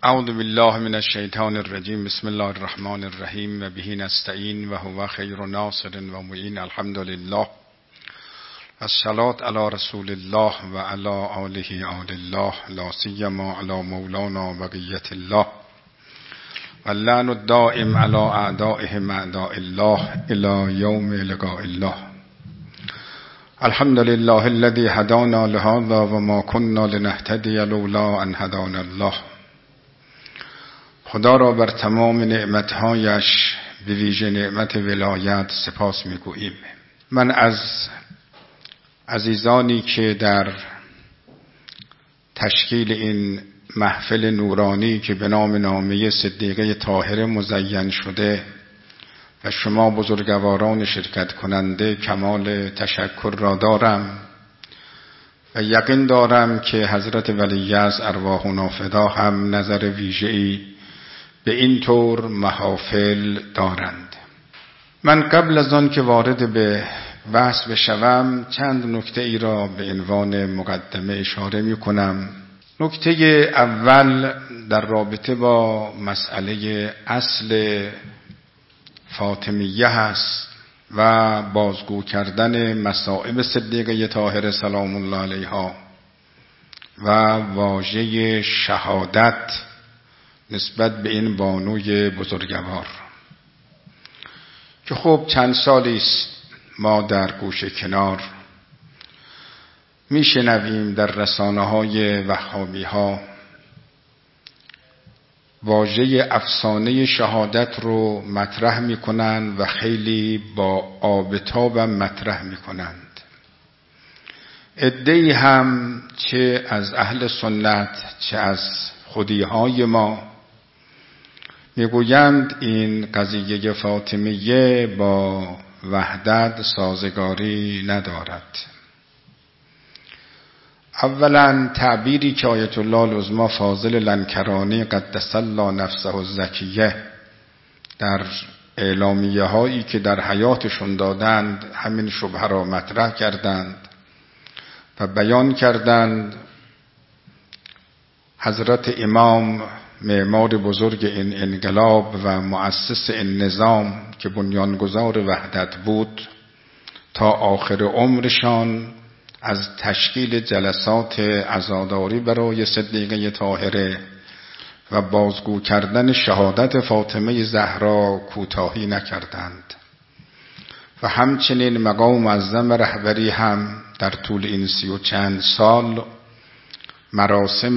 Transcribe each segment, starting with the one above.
اعوذ بالله من الشیطان الرجیم. بسم الله الرحمن الرحیم و به نستعین و هو خیر ناصر و معین. الحمد لله. الصلاة علی رسول الله و علی آله آل الله، لا سیما علی مولانا بقیة الله، واللعن الدائم علی اعدائهم اعداء الله الی یوم لقاء الله. الحمد لله الذي هدانا لهذا و ما كنا لنهتدي لولا ان هدانا الله. خدا را بر تمام نعمتهایش به ویژه نعمت ولایت سپاس میگوییم. من از عزیزانی که در تشکیل این محفل نورانی که به نام نامه صدیقه طاهره مزین شده و شما بزرگواران شرکت کننده کمال تشکر را دارم و یقین دارم که حضرت ولی از ارواحنا فدا هم نظر ویژه‌ای به این طور محافل دارند. من قبل از آن که وارد به بحث بشوم چند نکته ای را به عنوان مقدمه اشاره می کنم. نکته اول در رابطه با مسئله اصل فاطمیه هست و بازگو کردن مصائب صدیقه طاهره سلام الله علیها و واژه شهادت نسبت به این بانوی بزرگوار که خب چند سالی است ما در گوشه کنار میشنویم در رسانه‌های وهابی‌ها واژه افسانه شهادت رو مطرح میکنند و خیلی با آبتاب مطرح میکنند. عده‌ای هم چه از اهل سنت چه از خودیهای ما میگویند این قضیه فاطمیه با وحدت سازگاری ندارد. اولا تعبیری که آیت الله العظمی فاضل لنکرانی قدس الله نفسه الزکیه در اعلامیه هایی که در حیاتشون دادند همین شبهه را مطرح کردند و بیان کردند. حضرت امام معمار بزرگ این انقلاب و مؤسس این نظام که بنیانگذار وحدت بود تا آخر عمرشان از تشکیل جلسات عزاداری برای صدیقه طاهره و بازگو کردن شهادت فاطمه زهرا کوتاهی نکردند و همچنین مقام معظم رهبری هم در طول این 30 و چند سال مراسم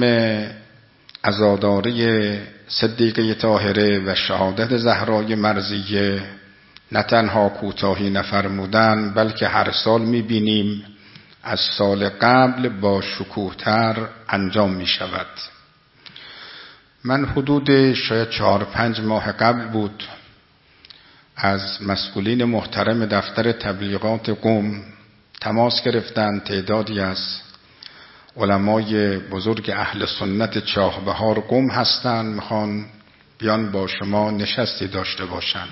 عزاداری صدیقه طاهره و شهادت زهرای مرضیه نه تنها کوتاهی نفرمودند بلکه هر سال میبینیم از سال قبل با شکوه‌تر انجام می شود. من حدود شاید 4-5 ماه قبل بود از مسئولین محترم دفتر تبلیغات قم تماس گرفتند. تعدادی از علمای بزرگ اهل سنت چاهبهار قم هستند، میخوان بیان با شما نشستی داشته باشند.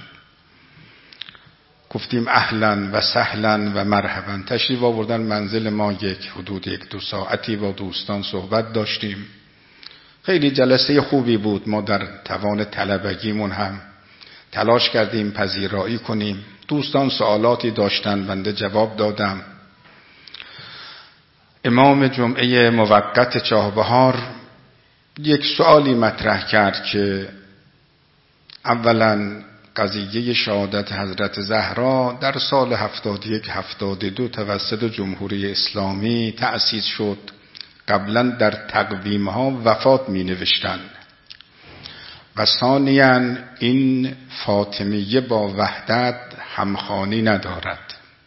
گفتیم اهلا و سهلا و مرحبا. تشریف آوردن منزل ما. حدود 1-2 ساعتی با دوستان صحبت داشتیم. خیلی جلسه خوبی بود. ما در توان طلبگیمون هم تلاش کردیم پذیرایی کنیم. دوستان سوالاتی داشتن، بنده جواب دادم. امام جمعه موقت چاهبهار یک سوالی مطرح کرد که اولا قضیه شهادت حضرت زهرا در سال 71-72 توسط جمهوری اسلامی تأسیس شد. قبلا در تقویم ها وفات می نوشتن و ثانیاً این فاطمیه با وحدت همخوانی ندارد.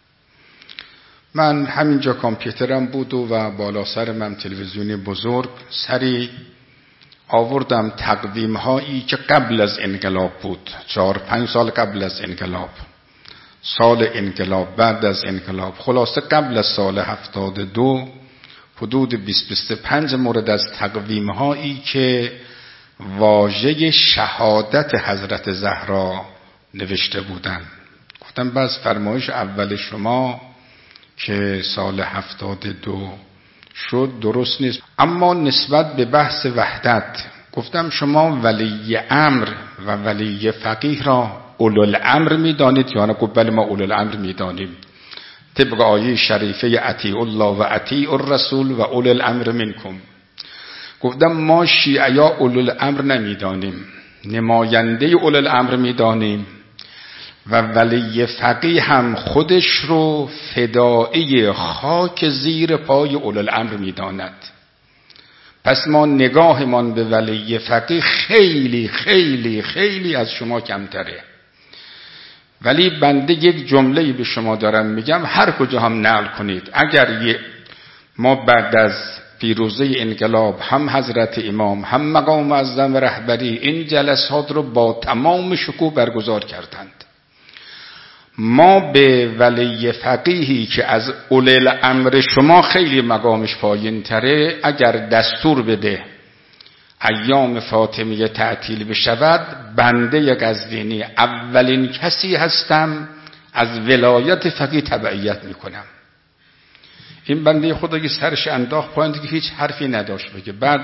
من همینجا کامپیوترم بود و بالا سر من تلویزیونی بزرگ سری آوردم تقویم هایی که قبل از انقلاب بود، 4-5 سال قبل از انقلاب، سال انقلاب، بعد از انقلاب، خلاصه قبل از سال 72 حدود 20-25 مورد از تقویم هایی که واژه شهادت حضرت زهرا نوشته بودن. گفتم بس فرمایش اول شما که سال 72 شد درست نیست، اما نسبت به بحث وحدت گفتم شما ولی امر و ولی فقیه را اولوالامر میدانید یا نه؟ گفت بله ما اولوالامر میدانیم، طبق آیه شریفه اطیعوا الله و اطیعوا الرسول و اولوالامر منکم. گفتم ما شیعیا اولوالامر نمیدانیم، نماینده اولوالامر میدانیم و ولی فقیه هم خودش رو فدایی خاک زیر پای اولوالامر میداند. پس ما نگاهمان به ولی فقیه خیلی خیلی خیلی از شما کمتره. ولی بنده یک جمله‌ای به شما دارم میگم، هر کجا هم نقل کنید، اگر ما بعد از پیروزی انقلاب هم حضرت امام هم مقام معظم رهبری این جلسات رو با تمام شکوه برگزار کردند، ما به ولی فقیهی که از اولوالامر شما خیلی مقامش پایین تره اگر دستور بده ایام فاطمیه تعطیل بشود، بنده قزوینی اولین کسی هستم از ولایت فقیه تبعیت میکنم. این بنده خدا که سرش انداخت پایین که هیچ حرفی نداشت بگه. بعد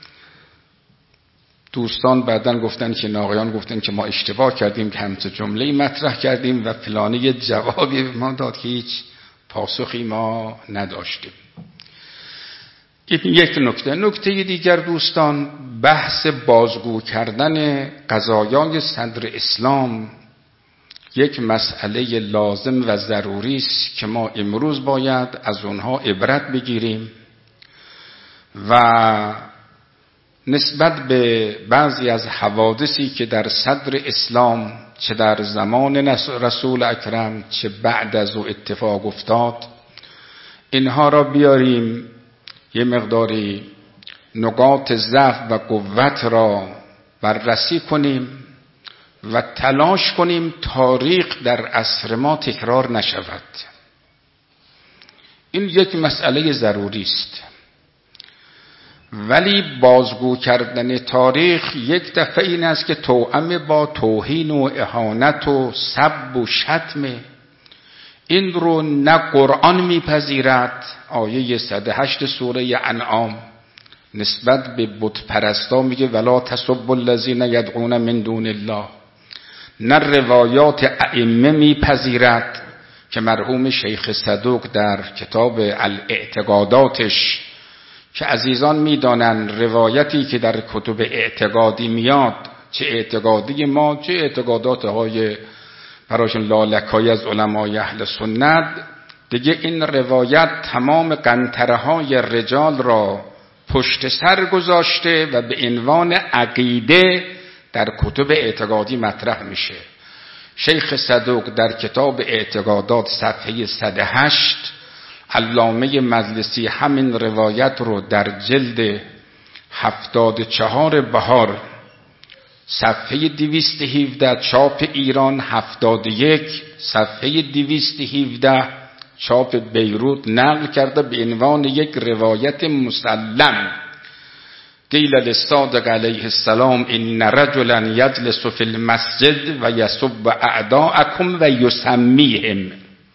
دوستان بعدن گفتن که ناقیان گفتن که ما اشتباه کردیم که همچه جمله‌ای مطرح کردیم و فلانی یه جوابی ما داد که هیچ پاسخی ما نداشتیم. این یک نکته. نکته دیگر دوستان، بحث بازگو کردن قضایای صدر اسلام یک مسئله لازم و ضروری است که ما امروز باید از اونها عبرت بگیریم و نسبت به بعضی از حوادثی که در صدر اسلام چه در زمان رسول اکرم چه بعد از او اتفاق افتاد، اینها را بیاریم یه مقداری نقاط ضعف و قوت را بررسی کنیم و تلاش کنیم تاریخ در عصر ما تکرار نشود. این یک مسئله ضروری است. ولی بازگو کردن تاریخ یک دفعه این است که توأم با توهین و اهانت و سب و شتم. این رو نه قرآن میپذیرد، آیه 108 سوره انعام نسبت به بت پرستا میگه ولا تسبوا الذین یدعون من دون الله، نه روایات ائمه میپذیرد که مرحوم شیخ صدوق در کتاب الاعتقاداتش که عزیزان میدانن روایتی که در کتب اعتقادی میاد، چه اعتقادی ما چه اعتقادات های براشون لالکایی از علمای اهل سنت، دیگه این روایت تمام قنطره های رجال را پشت سر گذاشته و به عنوان عقیده در کتب اعتقادی مطرح میشه. شیخ صدوق در کتاب اعتقادات صفحه 108، علامه مجلسی همین روایت رو در جلد 74 بهار صفحه 217 چاپ ایران 71 صفحه 217 چاپ بیروت نقل کرده به عنوان یک روایت مسلم. قیل للصادق علیه السلام ان رجلا یجلس فی المسجد و یسب اعداءکم و یسمیهم.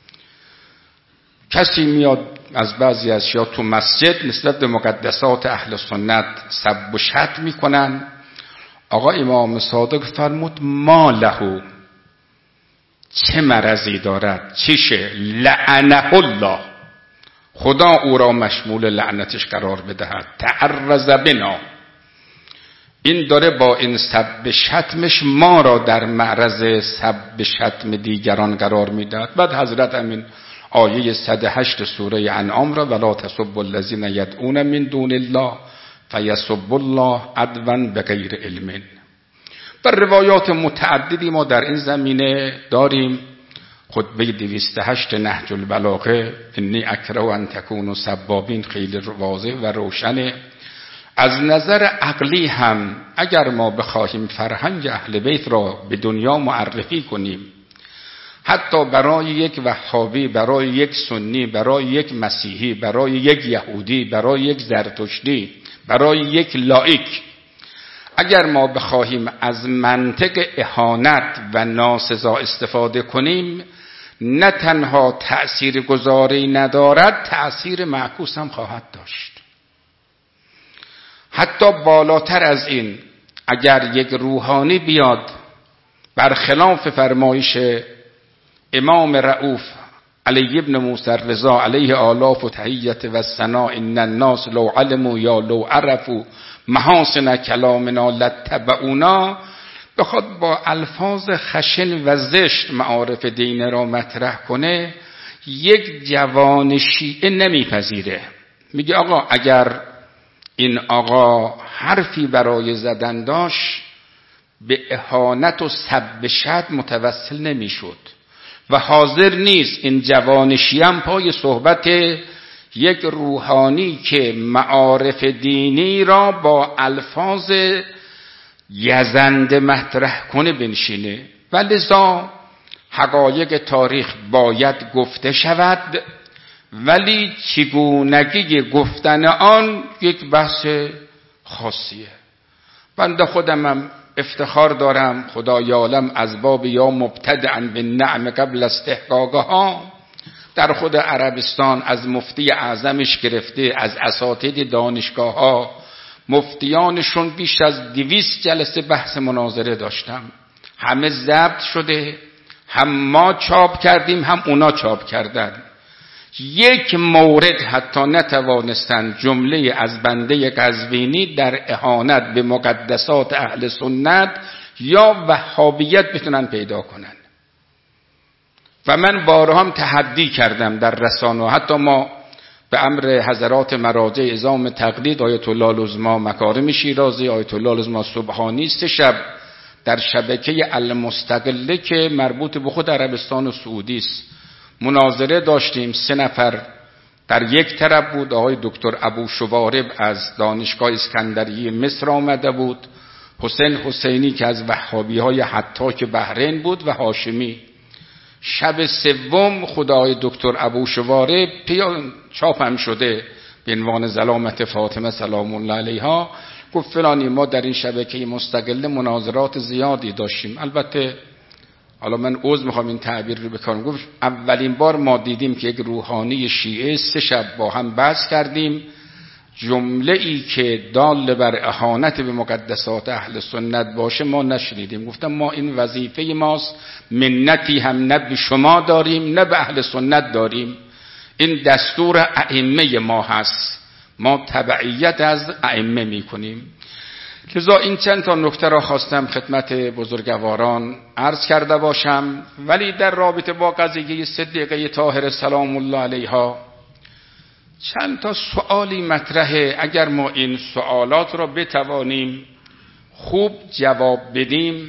کسی میاد از بعضی از شیعه تو مسجد نسبت به مقدسات اهل سنت سب و شتم میکنن. آقا امام صادق فرمود ما له، چه مرضی دارد، چیشه؟ لعنه الله، خدا او را مشمول لعنتش قرار بدهد. تعرض بنا، این داره با این سب شتمش ما را در معرض سب شتم دیگران قرار میدهد. بعد حضرت امین آیه 108 سوره انعام را ولا تسبوا الذین یدعون من دون الله فیسبوا الله عدوا بغیر علم. و روایات متعددی ما در این زمینه داریم. خطبه 208 نهج البلاغه انی اکره ان تکونوا سبابین خیلی واضح و روشنه. از نظر عقلی هم اگر ما بخواهیم فرهنگ اهل بیت را به دنیا معرفی کنیم، حتی برای یک وهابی، برای یک سنی، برای یک مسیحی، برای یک یهودی، برای یک زرتشتی، برای یک لایک، اگر ما بخواهیم از منطق اهانت و ناسزا استفاده کنیم، نه تنها تأثیر گذاری ندارد، تأثیر معکوس هم خواهد داشت. حتی بالاتر از این، اگر یک روحانی بیاد برخلاف فرمایش امام رؤوف علی ابن موسی رضا علیه آلاف و تحیت و ثنا، ان الناس لو علموا یا لو عرفوا محاسن کلامنا لاتبعونا، بخواد با الفاظ خشن و زشت معارف دین را مطرح کنه، یک جوان شیعه نمیپذیره. میگه آقا اگر این آقا حرفی برای زدن داشت، به اهانت و سب شد متوسل نمیشد و حاضر نیست این جوان شیعه هم پای صحبت یک روحانی که معارف دینی را با الفاظ یزنده مطرح کنه بنشینه. و لذا حقایق تاریخ باید گفته شود، ولی چگونگی گفتن آن یک بحث خاصیه. بنده خودمم افتخار دارم، خدا یعلم از باب یا مبتدعا بالنعم قبل استحقاقها، در خود عربستان از مفتی اعظمش گرفته، از اساتید دانشگاه ها، مفتیانشون بیش از 200 جلسه بحث مناظره داشتم. همه ضبط شده، هم ما چاپ کردیم هم اونا چاپ کردن. یک مورد حتی نتوانستند جمله از بنده قزوینی در اهانت به مقدسات اهل سنت یا وهابیت بتونن پیدا کنن. و من بارها هم تحدی کردم در رسانه، حتی ما به امر حضرات مراجع اعظام تقلید آیت الله العظما مکارم شیرازی، آیت الله العظما سبحانی 3 شب در شبکه المستقله که مربوط به خود عربستان و سعودی است مناظره داشتیم. 3 نفر در یک طرف بود، آقای دکتر ابو شوارب از دانشگاه اسکندریه مصر آمده بود، حسین حسینی که از وهابی های حتاک بحرین بود و هاشمی. شب سوم خدای دکتر ابو شوارب چاپ هم شده به عنوان ظلامت فاطمه سلام الله علیها، گفت فلانی ما در این شبکه مستقل مناظرات زیادی داشتیم. البته حالا من عذر میخوام این تعبیر رو بکنم، گفت اولین بار ما دیدیم که یک روحانی شیعه 3 شب با هم بحث کردیم، جمله ای که دال بر اهانت به مقدسات اهل سنت باشه ما نشنیدیم. گفتم ما این وظیفه ماست، منتی هم نه به شما داریم نه به اهل سنت داریم، این دستور ائمه ما هست، ما تبعیت از ائمه میکنیم. لذا این چند تا نکته را خواستم خدمت بزرگواران عرض کرده باشم. ولی در رابطه با قضیه صدیقه طاهره سلام الله علیها چند تا سوالی مطرحه. اگر ما این سوالات را بتوانیم خوب جواب بدیم،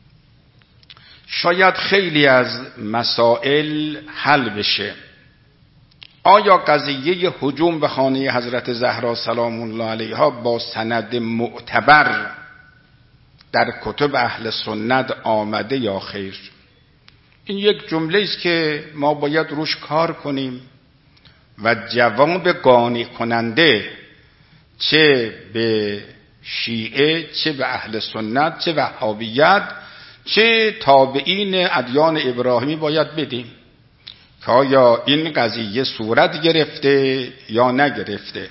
شاید خیلی از مسائل حل بشه. آیا قضیه هجوم به خانه حضرت زهرا سلام الله علیها با سند معتبر در کتب اهل سنت آمده یا خیر؟ این یک جمله است که ما باید روش کار کنیم و جواب قانع کننده چه به شیعه، چه به اهل سنت، چه وهابیت، چه تابعین ادیان ابراهیمی باید بدیم که آیا این قضیه صورت گرفته یا نگرفته.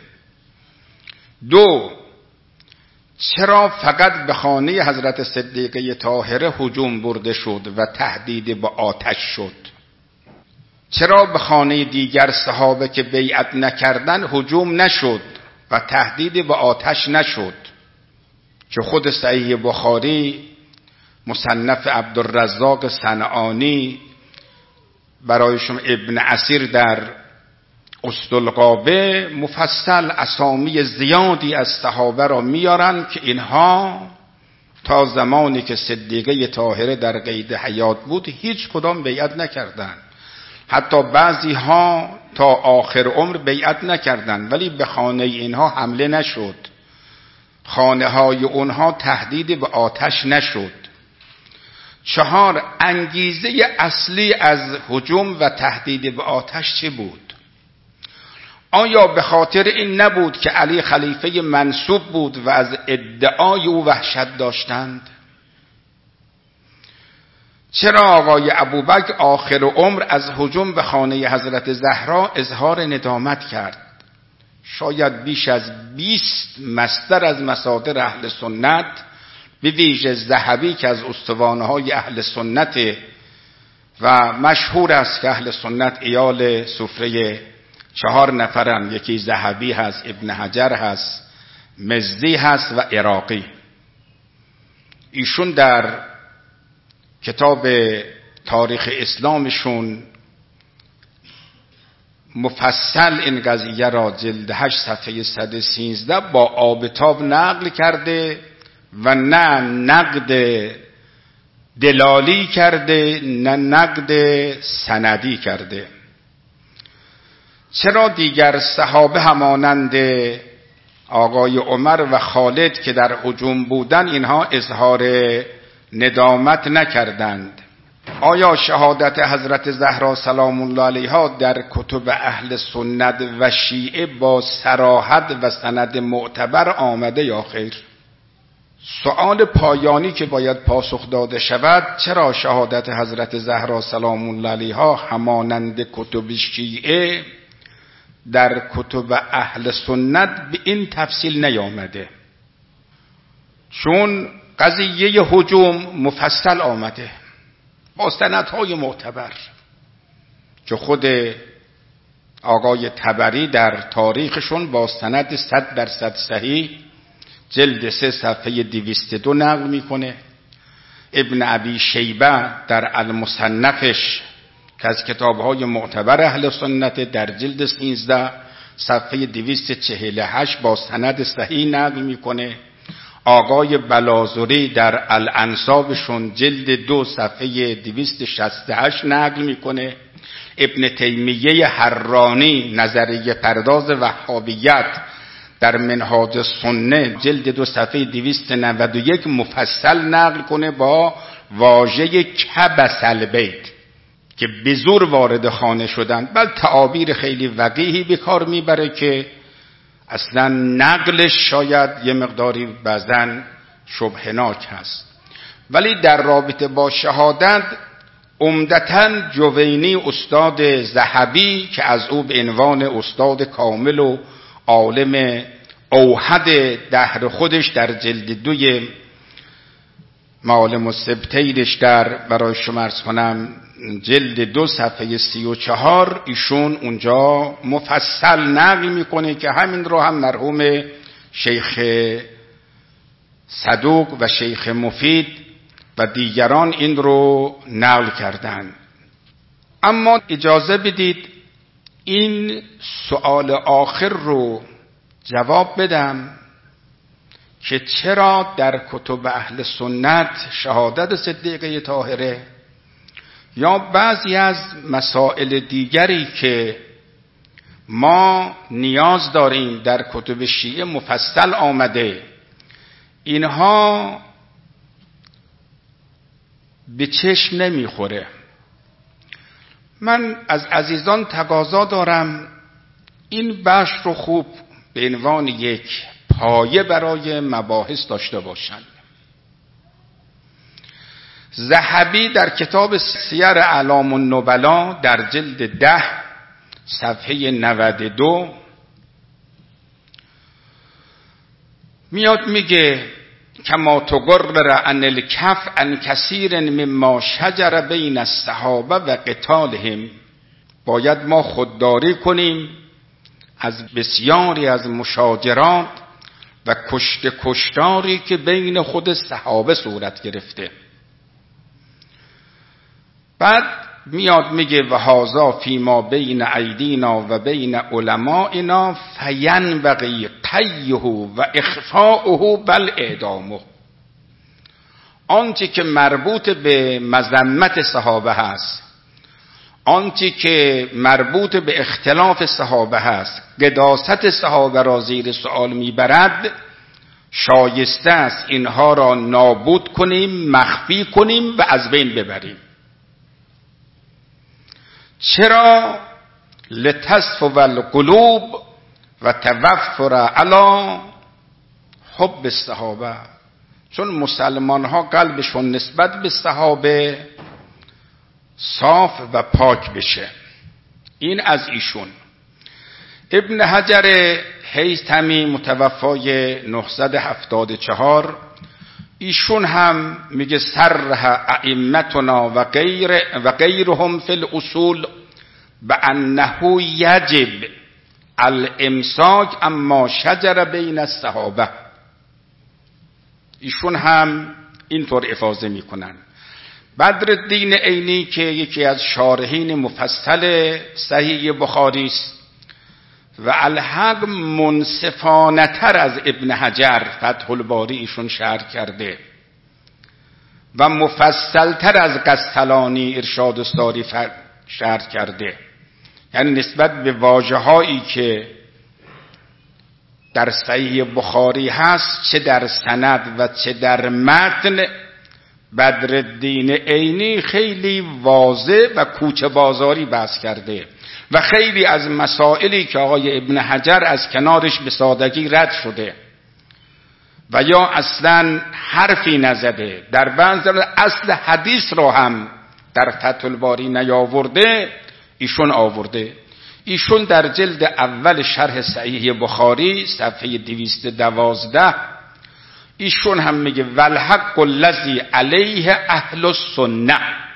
2، چرا فقط به خانه حضرت صدیقه طاهره هجوم برده شد و تهدید به آتش شد؟ چرا به خانه دیگر صحابه که بیعت نکردن هجوم نشد و تهدید به آتش نشد؟ که خود صحیح بخاری مصنف عبدالرزاق صنعانی برایشون ابن اسیر در اسدالغابه مفصل اسامی زیادی از صحابه را میارن که اینها تا زمانی که صدیقه طاهره در قید حیات بود هیچ کدام بیعت نکردند. حتی بعضی ها تا آخر عمر بیعت نکردند، ولی به خانه اینها حمله نشد، خانه های اونها تهدید به آتش نشد. 4، انگیزه اصلی از هجوم و تهدید به آتش چه بود؟ آیا به خاطر این نبود که علی خلیفه منصوب بود و از ادعای او وحشت داشتند؟ چرا آقای ابوبکر آخر عمر از هجوم به خانه حضرت زهرا اظهار ندامت کرد؟ شاید بیش از 20 مصدر از مصادر اهل سنت، به ویژه ذهبی که از استوانه‌های اهل سنت و مشهور است که اهل سنت ایال سفره 4 نفرن، یکی ذهبی هست، ابن حجر هست، مزدی هست و عراقی. ایشون در کتاب تاریخ اسلامشون مفصل این قضیه را جلد 8 صفحه 113 با آب تاب نقل کرده و نه نقد دلالی کرده نه نقد سندی کرده. چرا دیگر صحابه همانند آقای عمر و خالد که در هجوم بودن اینها اظهار ندامت نکردند؟ آیا شهادت حضرت زهرا سلام الله علیها در کتب اهل سنت و شیعه با صراحت و سند معتبر آمده یا خیر؟ سؤال پایانی که باید پاسخ داده شود، چرا شهادت حضرت زهرا سلام الله علیها همانند کتب شیعه در کتب اهل سنت به این تفصیل نیامده؟ چون قضیه هجوم مفصل آمده با سندهای معتبر که خود آقای طبری در تاریخشون با سند 100% صحیح جلد 3 صفحه 202 نقل میکنه. ابن ابی شیبه در المصنفش که از کتابهای معتبر اهل سنت در جلد 13 صفحه 248 با سند صحیح نقل میکنه. آقای بلازوری در الانسابشون جلد 2 صفحه 268 نقل میکنه. ابن تیمیه حرانی نظریه پرداز وهابیت در منهاج السنه جلد 2 صفحه 291 مفصل نقل کنه با واژه کبس البیت که به زور وارد خانه شدن، بل تعابیر خیلی وقیحی به کار میبره که اصلا نقلش شاید یه مقداری بعضن شبهناک هست. ولی در رابطه با شهادت عمدتاً جوینی استاد ذهبی که از او به عنوان استاد کامل و عالم اوحد دهر خودش در جلد 2 معالم السبتینش در برای شما عرض کنم جلد 2 صفحه 34 ایشون اونجا مفصل نقل میکنه که همین رو هم مرحوم شیخ صدوق و شیخ مفید و دیگران این رو نقل کردن. اما اجازه بدید این سؤال آخر رو جواب بدم که چرا در کتب اهل سنت شهادت صدیقه طاهره یا بعضی از مسائل دیگری که ما نیاز داریم در کتب شیعه مفصل آمده، اینها به چشم نمیخوره. من از عزیزان تقاضا دارم این بخش رو خوب به عنوان یک پایه برای مباحث داشته باشند. ذهبی در کتاب سیر اعلام النبلا در جلد 10 صفحه 92 میاد میگه کما تقرر ان الکف عن کثیر مما شجر بین الصحابه و قتالهم، باید ما خودداری کنیم از بسیاری از مشاجرات و کشتاری که بین خود صحابه صورت گرفته. بعد میاد میگه و هذا فیما بین ایدینا و بین علمائنا فینبغی قیه و اخفاؤه بل اعدامه. آنچه که مربوط به مذمت صحابه هست، آنچه که مربوط به اختلاف صحابه هست، قداست صحابه را زیر سؤال میبرد، شایسته است اینها را نابود کنیم، مخفی کنیم و از بین ببریم. چرا؟ لتصفو القلوب و توفر علی حب الصحابه، چون مسلمان ها قلبشون نسبت به صحابه صاف و پاک بشه. این از ایشون. ابن حجر الهیثمی متوفای 974، ایشون هم میگه صرح ائمتنا و غیرهم فی الاصول بانه یجب الامساک اما شجر بین الصحابه. ایشون هم اینطور افاضه میکنن. بدرالدین عینی که یکی از شارحین مفصل صحیح بخاری است و الحق منصفانه تر از ابن حجر فتح الباری ایشون شرح کرده و مفصل تر از قسطلانی ارشاد الساری شرح کرده، یعنی نسبت به واژه‌هایی که در صحیح بخاری هست چه در سند و چه در متن، بدرالدین عینی خیلی واضح و کوچه بازاری بحث کرده و خیلی از مسائلی که آقای ابن حجر از کنارش به سادگی رد شده و یا اصلا حرفی نزده، در بعض اصل حدیث رو هم در فتح الباری نیاورده، ایشون آورده. ایشون در جلد اول شرح صحیح بخاری صفحه 212 ایشون هم میگه والحق الذی علیه اهل السنه،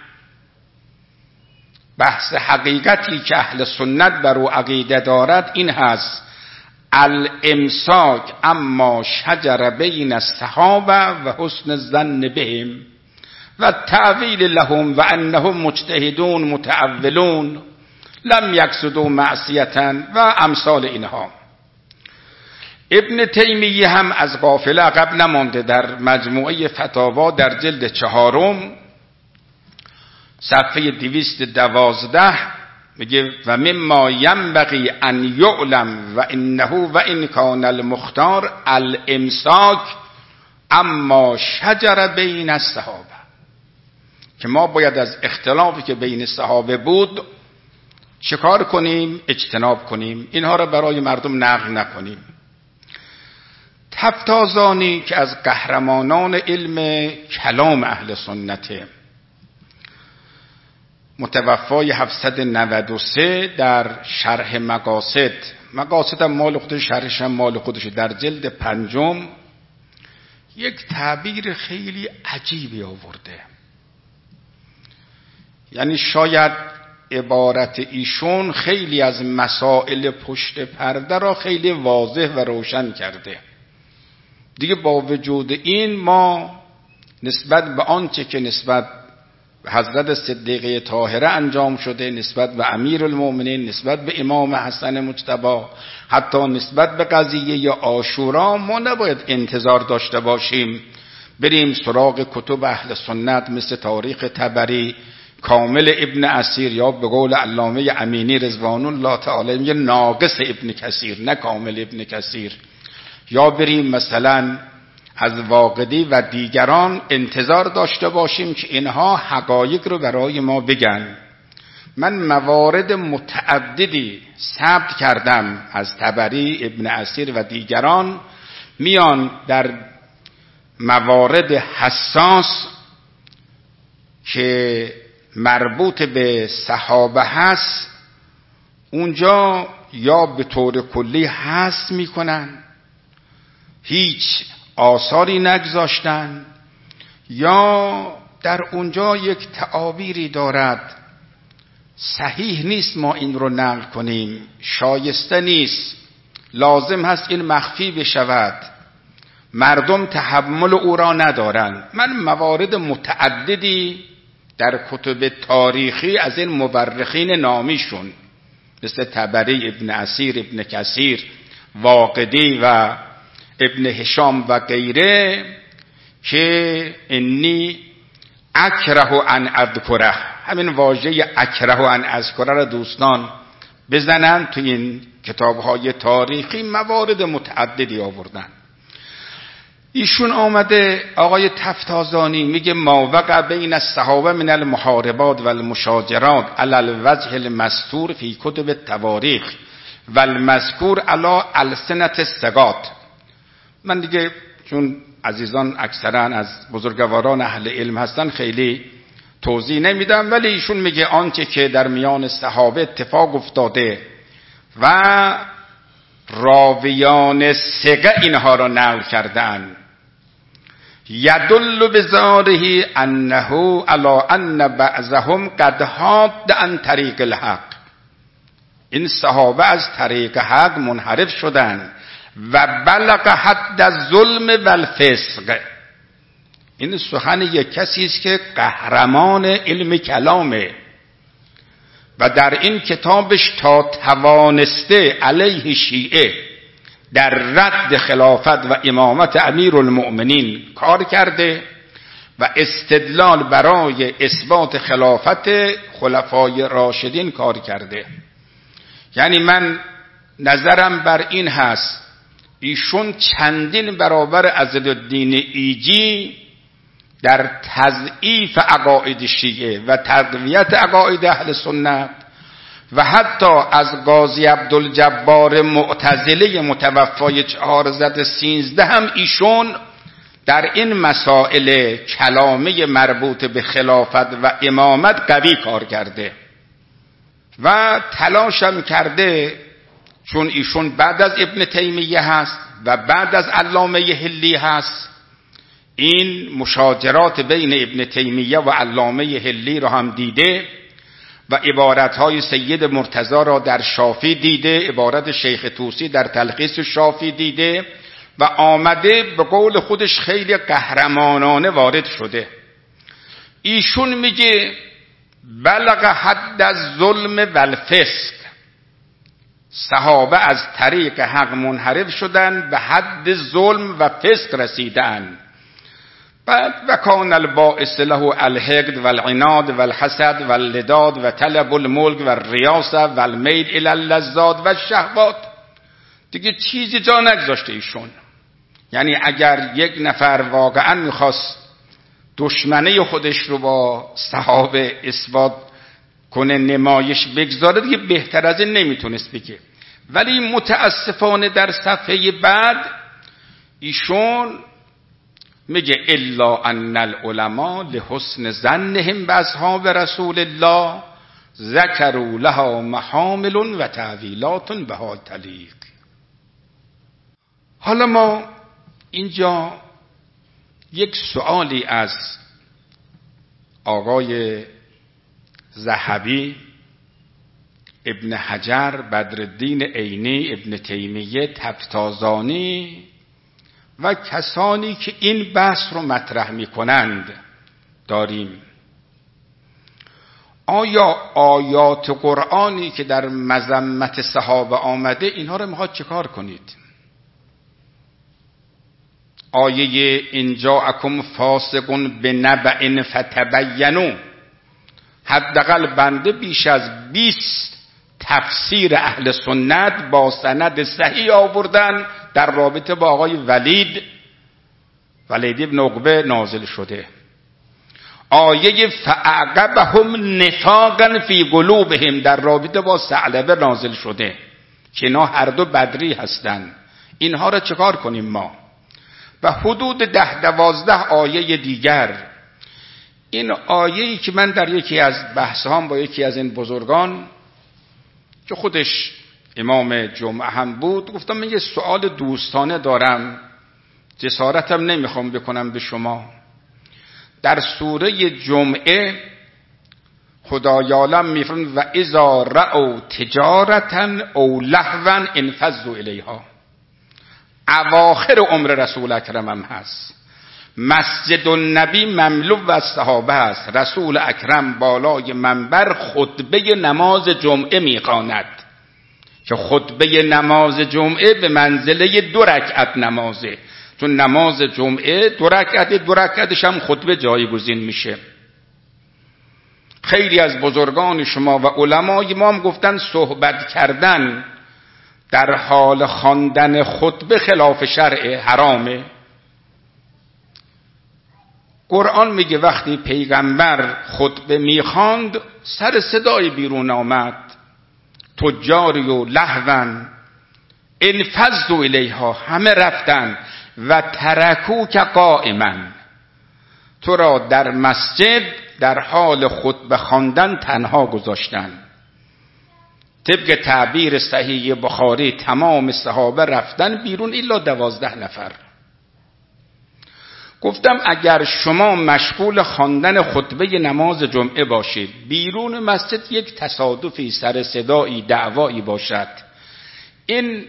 بحث حقیقتی که اهل سنت بر او عقیده دارد این هست: الامساک اما شجر بین الصحابه و حسن الظن بهم و التأویل لهم و انهم مجتهدون متأولون لم یقصدوا معصیة و امثال اینها. ابن تیمیه هم از غافله عقب نمانده، در مجموعه فتاوا در جلد 4 صفحه 212 میگه و مما ینبغی ان یعلم و انه و ان کان المختار الامساک اما شجر بین الصحابه، که ما باید از اختلافی که بین صحابه بود چیکار کنیم؟ اجتناب کنیم، اینها را برای مردم نقل نکنیم. تفتازانی که از قهرمانان علم کلام اهل سنته، متوفای 793 در شرح مقاصد هم مال خودش، شرحش هم مال خودش، در جلد 5 یک تعبیر خیلی عجیبی آورده. یعنی شاید عبارت ایشون خیلی از مسائل پشت پرده را خیلی واضح و روشن کرده. دیگه با وجود این ما نسبت به آنچه که نسبت به حضرت صدیقه طاهره انجام شده، نسبت به امیرالمومنین، نسبت به امام حسن مجتبی، حتی نسبت به قضیه عاشورا، ما نباید انتظار داشته باشیم بریم سراغ کتب اهل سنت مثل تاریخ طبری، کامل ابن اسیر، یا به قول علامه امینی رضوان الله تعالی میگه ناقص ابن کثیر نه کامل ابن کثیر، یا بریم مثلا از واقدی و دیگران انتظار داشته باشیم که اینها حقایق رو برای ما بگن. من موارد متعددی ثبت کردم از طبری، ابن اسیر و دیگران، میان در موارد حساس که مربوط به صحابه هست اونجا یا به طور کلی حذف میکنن، هیچ آثاری نگذاشتن، یا در اونجا یک تعابیری دارد صحیح نیست ما این رو نقل کنیم، شایسته نیست، لازم هست این مخفی بشود، مردم تحمل او را ندارن. من موارد متعددی در کتب تاریخی از این مورخین نامیشون مثل طبری، ابن اسیر، ابن کثیر، واقدی و ابن هشام و غیره که انی اکره ان اذکره، همین واژه اکره ان اذکره را دوستان بزنن تو این کتاب‌های تاریخی، موارد متعددی آوردن. ایشون آمده آقای تفتازانی میگه ما وقع بین الصحابه من المحاربات و المشاجرات علی الوجه المستور فی کتب التواریخ و المذکور علی السنة الثقات. من دیگه چون عزیزان اکثرا از بزرگواران اهل علم هستن خیلی توضیح نمیدم، ولی ایشون میگه آنچه که در میان صحابه اتفاق افتاده و راویان ثقه اینها را نقل کردند. یدل بظاهره انه علی ان بعضهم قد حاد عن طریق الحق. این صحابه از طریق حق منحرف شدند. و بلغ حد الظلم و الفسق. این سخن یک کسی است که قهرمان علم کلامه و در این کتابش تا توانسته علیه شیعه در رد خلافت و امامت امیرالمؤمنین کار کرده و استدلال برای اثبات خلافت خلفای راشدین کار کرده. یعنی من نظرم بر این هست ایشون چندین برابر عزالدین ایجی در تضعیف عقاید شیعه و تقویت عقاید اهل سنت و حتی از قاضی عبدالجبار معتزله متوفای 413 هم ایشون در این مسائل کلامه مربوط به خلافت و امامت قوی کار کرده و تلاشم کرده، چون ایشون بعد از ابن تیمیه هست و بعد از علامه حلی هست، این مشاجرات بین ابن تیمیه و علامه حلی را هم دیده و عبارتهای سید مرتضی را در شافی دیده، عبارت شیخ طوسی در تلخیص شافی دیده و آمده به قول خودش خیلی قهرمانانه وارد شده. ایشون میگه بلغ حد الظلم و الفسق. صحابه از طریق حق منحرف شدن، به حد ظلم و فسق رسیدن. بعد و کان الباعث له الحقد والعناد والحسد واللداد و طلب الملک و الریاسه و المیل الی اللذات و الشهوات. دیگه چیزی جا نگذاشته ایشون. یعنی اگر یک نفر واقعا میخواست دشمنه خودش رو با صحابه اثبات کنه، نمایش بگذاره، دیگه بهتر از این نمیتونست بگه. ولی متاسفانه در صفحه بعد ایشون میگه الا ان العلماء لحسن ظنهم باصحاب رسول الله ذکروا لها محامل و تعویلات بها تلیق. حالا ما اینجا یک سؤالی از آقای ذهبی، ابن حجر، بدرالدین عینی، ابن تیمیه، تفتازانی و کسانی که این بحث رو مطرح میکنند داریم. آیا آیات قرآنی که در مذمت صحابه آمده اینها رو میخواد چیکار کنید؟ آیه ان جاءکم فاسق بنبأ فتبینوا، حداقل بنده بیش از 20 تفسیر اهل سنت با سند صحیح آوردن در رابطه با آقای ولید ابن عقبه نازل شده. آیه فاعقبهم نفاقا فی قلوبهم در رابطه با ثعلبه نازل شده که اینا هر دو بدری هستند. اینها را چکار کنیم ما؟ و حدود 10-12 آیه دیگر. این آیه‌ای که من در یکی از بحث‌هام با یکی از این بزرگان که خودش امام جمعه هم بود گفتم من یه سوال دوستانه دارم، جسارتم نمیخوام بکنم به شما. در سوره جمعه خدایالم میفرماید و اذا رأوا تجارتا او لهوا انفضوا الیها. اواخر عمر رسول اکرم هم هست. مسجد النبی مملو و صحابه است. رسول اکرم بالای منبر خطبه نماز جمعه میخواند که خطبه نماز جمعه به منزله 2 رکعت نمازه، چون نماز جمعه 2 رکعتش هم خطبه جایگزین میشه. خیلی از بزرگان شما و علمای ما هم گفتن صحبت کردن در حال خواندن خطبه خلاف شرع، حرامه. قرآن میگه وقتی پیغمبر خطبه میخواند سر صدای بیرون آمد، تجاری و لهوا انفضوا الیها، همه رفتن و ترکوک قائما، تو را در مسجد در حال خطبه خواندن تنها گذاشتن. طبق تعبیر صحیح بخاری تمام صحابه رفتن بیرون الا 12 نفر. گفتم اگر شما مشغول خواندن خطبه نماز جمعه باشید، بیرون مسجد یک تصادفی، سر صدایی، دعوایی باشد، این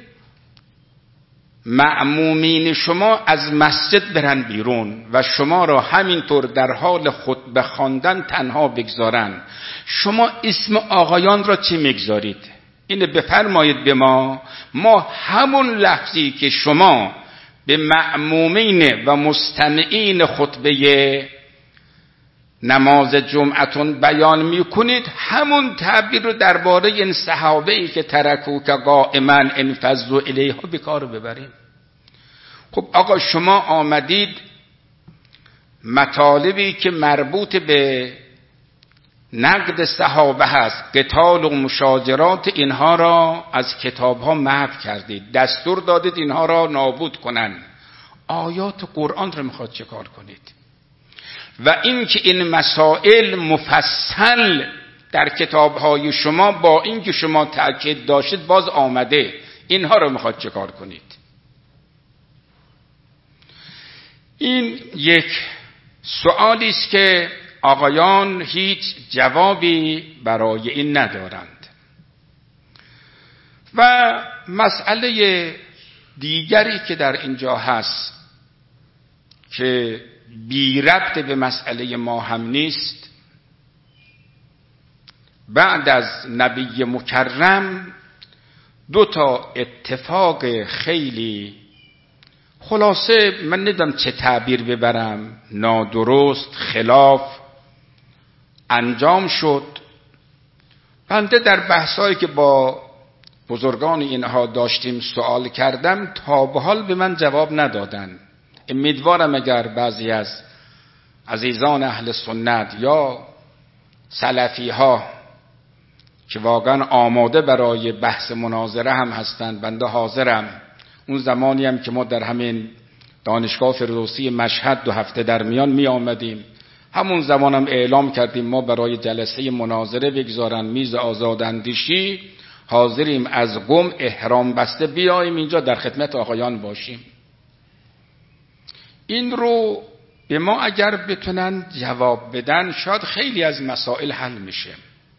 مأمومین شما از مسجد برن بیرون و شما را همینطور در حال خطبه خواندن تنها بگذارن، شما اسم آقایان را چی میگذارید؟ اینو بفرمایید به ما همون لفظی که شما به مأمومین و مستمعین خطبه نماز جمعتون بیان میکنید، همون تعبیر رو درباره این صحابه ای که ترکوک قائما انفضوا الیها به کار ببریم. خب آقا شما آمدید مطالبی که مربوط به نقد صحابه هست، قتال و مشاجرات، اینها را از کتاب ها محو کردید، دستور دادید اینها را نابود کنن. آیات قرآن رو میخواد چه کار کنید؟ و اینکه این مسائل مفصل در کتاب های شما با اینکه شما تأکید داشتید باز آمده، اینها رو میخواد چه کار کنید؟ این یک سوالی است که آقایان هیچ جوابی برای این ندارند. و مسئله دیگری که در اینجا هست که بی ربط به مسئله ما هم نیست، بعد از نبی مکرم 2 اتفاق خیلی خلاصه من ندم چه تعبیر ببرم، نادرست، خلاف انجام شد. بنده در بحثایی که با بزرگان اینها داشتیم سوال کردم، تا به حال به من جواب ندادن. امیدوارم اگر بعضی از عزیزان اهل سنت یا سلفی ها که واقعا آماده برای بحث مناظره هم هستند، بنده حاضرم. اون زمانی هم که ما در همین دانشگاه فردوسی مشهد 2 هفته در میان می آمدیم، همون زمان هم اعلام کردیم ما برای جلسه مناظره بگذارن میز آزاداندیشی، حاضریم از قم احرام بسته بیاییم اینجا در خدمت آقایان باشیم. این رو به ما اگر بتونن جواب بدن شاید خیلی از مسائل حل میشه.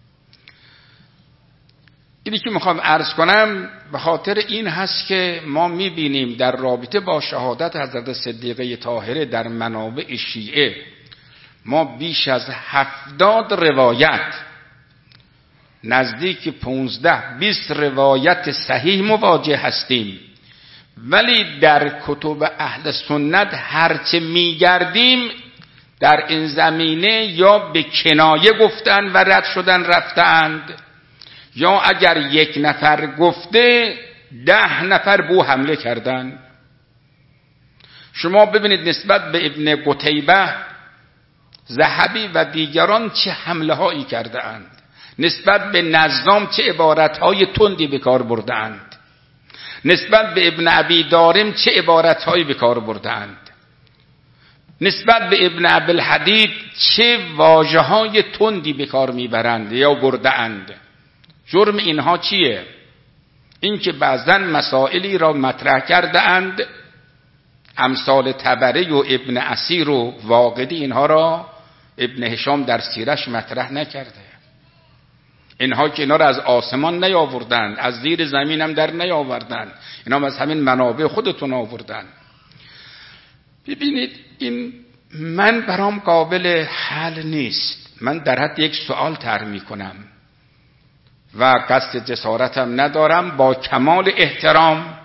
اینی که میخوام عرض کنم به خاطر این هست که ما میبینیم در رابطه با شهادت حضرت صدیقه طاهره در منابع شیعه ما بیش از 70 روایت، نزدیک 15-20 روایت صحیح مواجه هستیم، ولی در کتب اهل سنت هرچه میگردیم در این زمینه یا به کنایه گفتن و رد شدن رفتند، یا اگر 1 نفر گفته 10 نفر بو حمله کردن. شما ببینید نسبت به ابن قتیبه ذهبی و دیگران چه حمله هایی کرده اند، نسبت به نظام چه عبارت های تندی به کار برده اند، نسبت به ابن ابی دارم چه عبارت هایی به کار برده اند، نسبت به ابن ابوالحدید چه واژه های تندی به کار میبرند یا برده اند. جرم اینها چیه؟ اینکه بعضن مسائلی را مطرح کرده اند، امثال طبری و ابن اسیر و واقدی، اینها را ابن هشام در سیرش مطرح نکرده. اینها که اینا را از آسمان نیاوردند، از زیر زمین هم در نیاوردند، اینا از همین منابع خودتون آوردن. ببینید این من برام قابل حل نیست. من در حد یک سوال طرح میکنم و قصد جسارتم ندارم، با کمال احترام.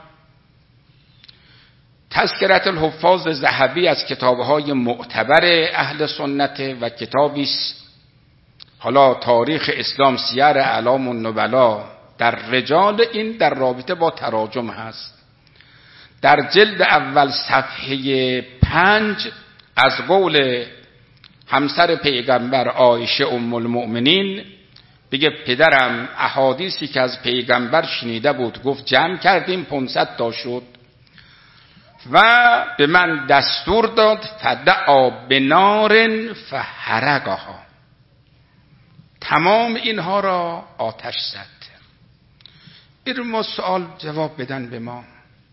تذکرة الحفاظ ذهبی از کتابهای معتبر اهل سنت و کتابی است، حالا تاریخ اسلام سیر اعلام النبلا، در رجال این در رابطه با تراجم هست. در جلد اول صفحه 5 از قول همسر پیغمبر عایشه ام المؤمنین بگه پدرم احادیثی که از پیغمبر شنیده بود گفت جمع کردیم 500 تا شد و به من دستور داد فدعا بنار فحرقها، تمام اینها را آتش زد. این ما سوال جواب بدن به ما.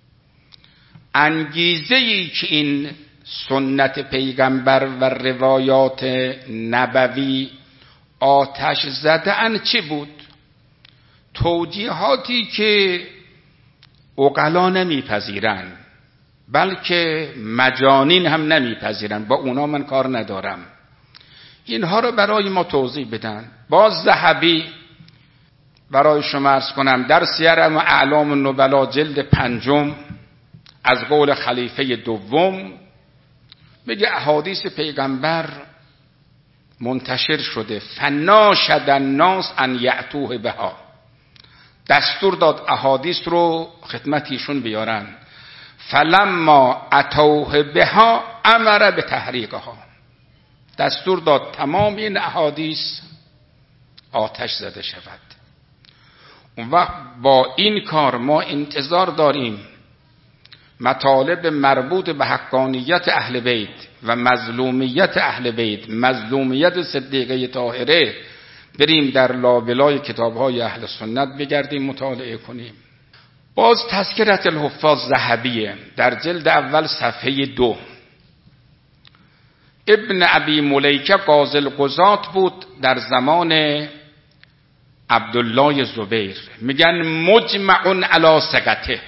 انگیزه‌ای که این سنت پیغمبر و روایات نبوی آتش زدن چه بود؟ توجیهاتی که عقلا نمیپذیرن، بلکه مجانین هم نمیپذیرن، با اونا من کار ندارم. اینها رو برای ما توضیح بدن. باز ذهبی برای شما عرض کنم در سیر اعلام النبلا جلد 5 از قول خلیفه دوم میگه احادیث پیغمبر منتشر شده، فناشد الناس ان یأتوه بها، دستور داد احادیث رو خدمت ایشون بیارن. فلما اتوه بها امر به تحریقها، دستور داد تمام این احادیث آتش زده شود. اون وقت با این کار ما انتظار داریم مطالب مربوط به حقانیت اهل بیت و مظلومیت اهل بیت، مظلومیت صدیقه طاهره، بریم در لابلای کتاب‌های اهل سنت بگردیم مطالعه کنیم. باز تذکرة الحفاظ ذهبیه در جلد اول صفحه 2. ابن ابی ملیکه قاضی القضات بود در زمان عبدالله زبیر. میگن مجمع علی ثقته،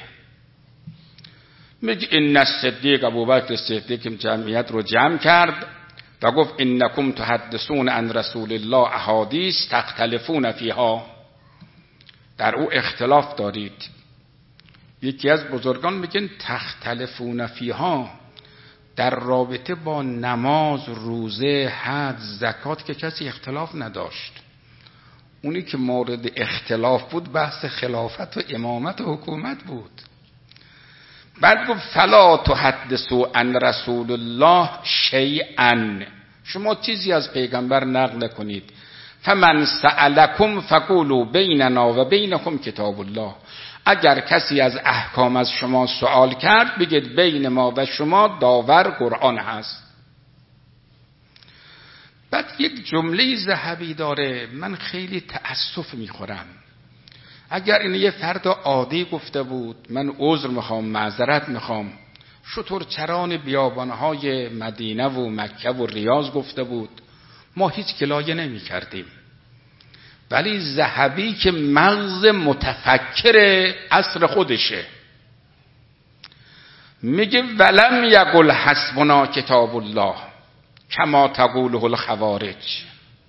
میگه این الصدیق ابوبکر صدیق جمعیت رو جمع کرد و گفت انکم تحدثون عن رسول الله احادیث تختلفون فیها، در او اختلاف دارید. یکی از بزرگان میگن تختلفون فیها در رابطه با نماز، روزه، حج، زکات که کسی اختلاف نداشت. اونی که مورد اختلاف بود بحث خلافت و امامت و حکومت بود. بعد گفت فلا تحدثوا عن رسول الله شیئا، شما چیزی از پیغمبر نقل نکنید. فمن سألکم فقولوا بیننا و بینکم کتاب الله، اگر کسی از احکام از شما سوال کرد بگید بین ما و شما داور قرآن هست. بعد یک جمله ذهبی داره من خیلی تأسف میخورم. اگر این یه فرد عادی گفته بود من عذر میخوام، معذرت میخوام. شترچران بیابانهای مدینه و مکه و ریاض گفته بود ما هیچ گلایه نمی کردیم. ولی ذهبی که مغز متفکر عصر خودشه میگه ولم یقل حسبنا کتاب الله کما تقوله الخوارج.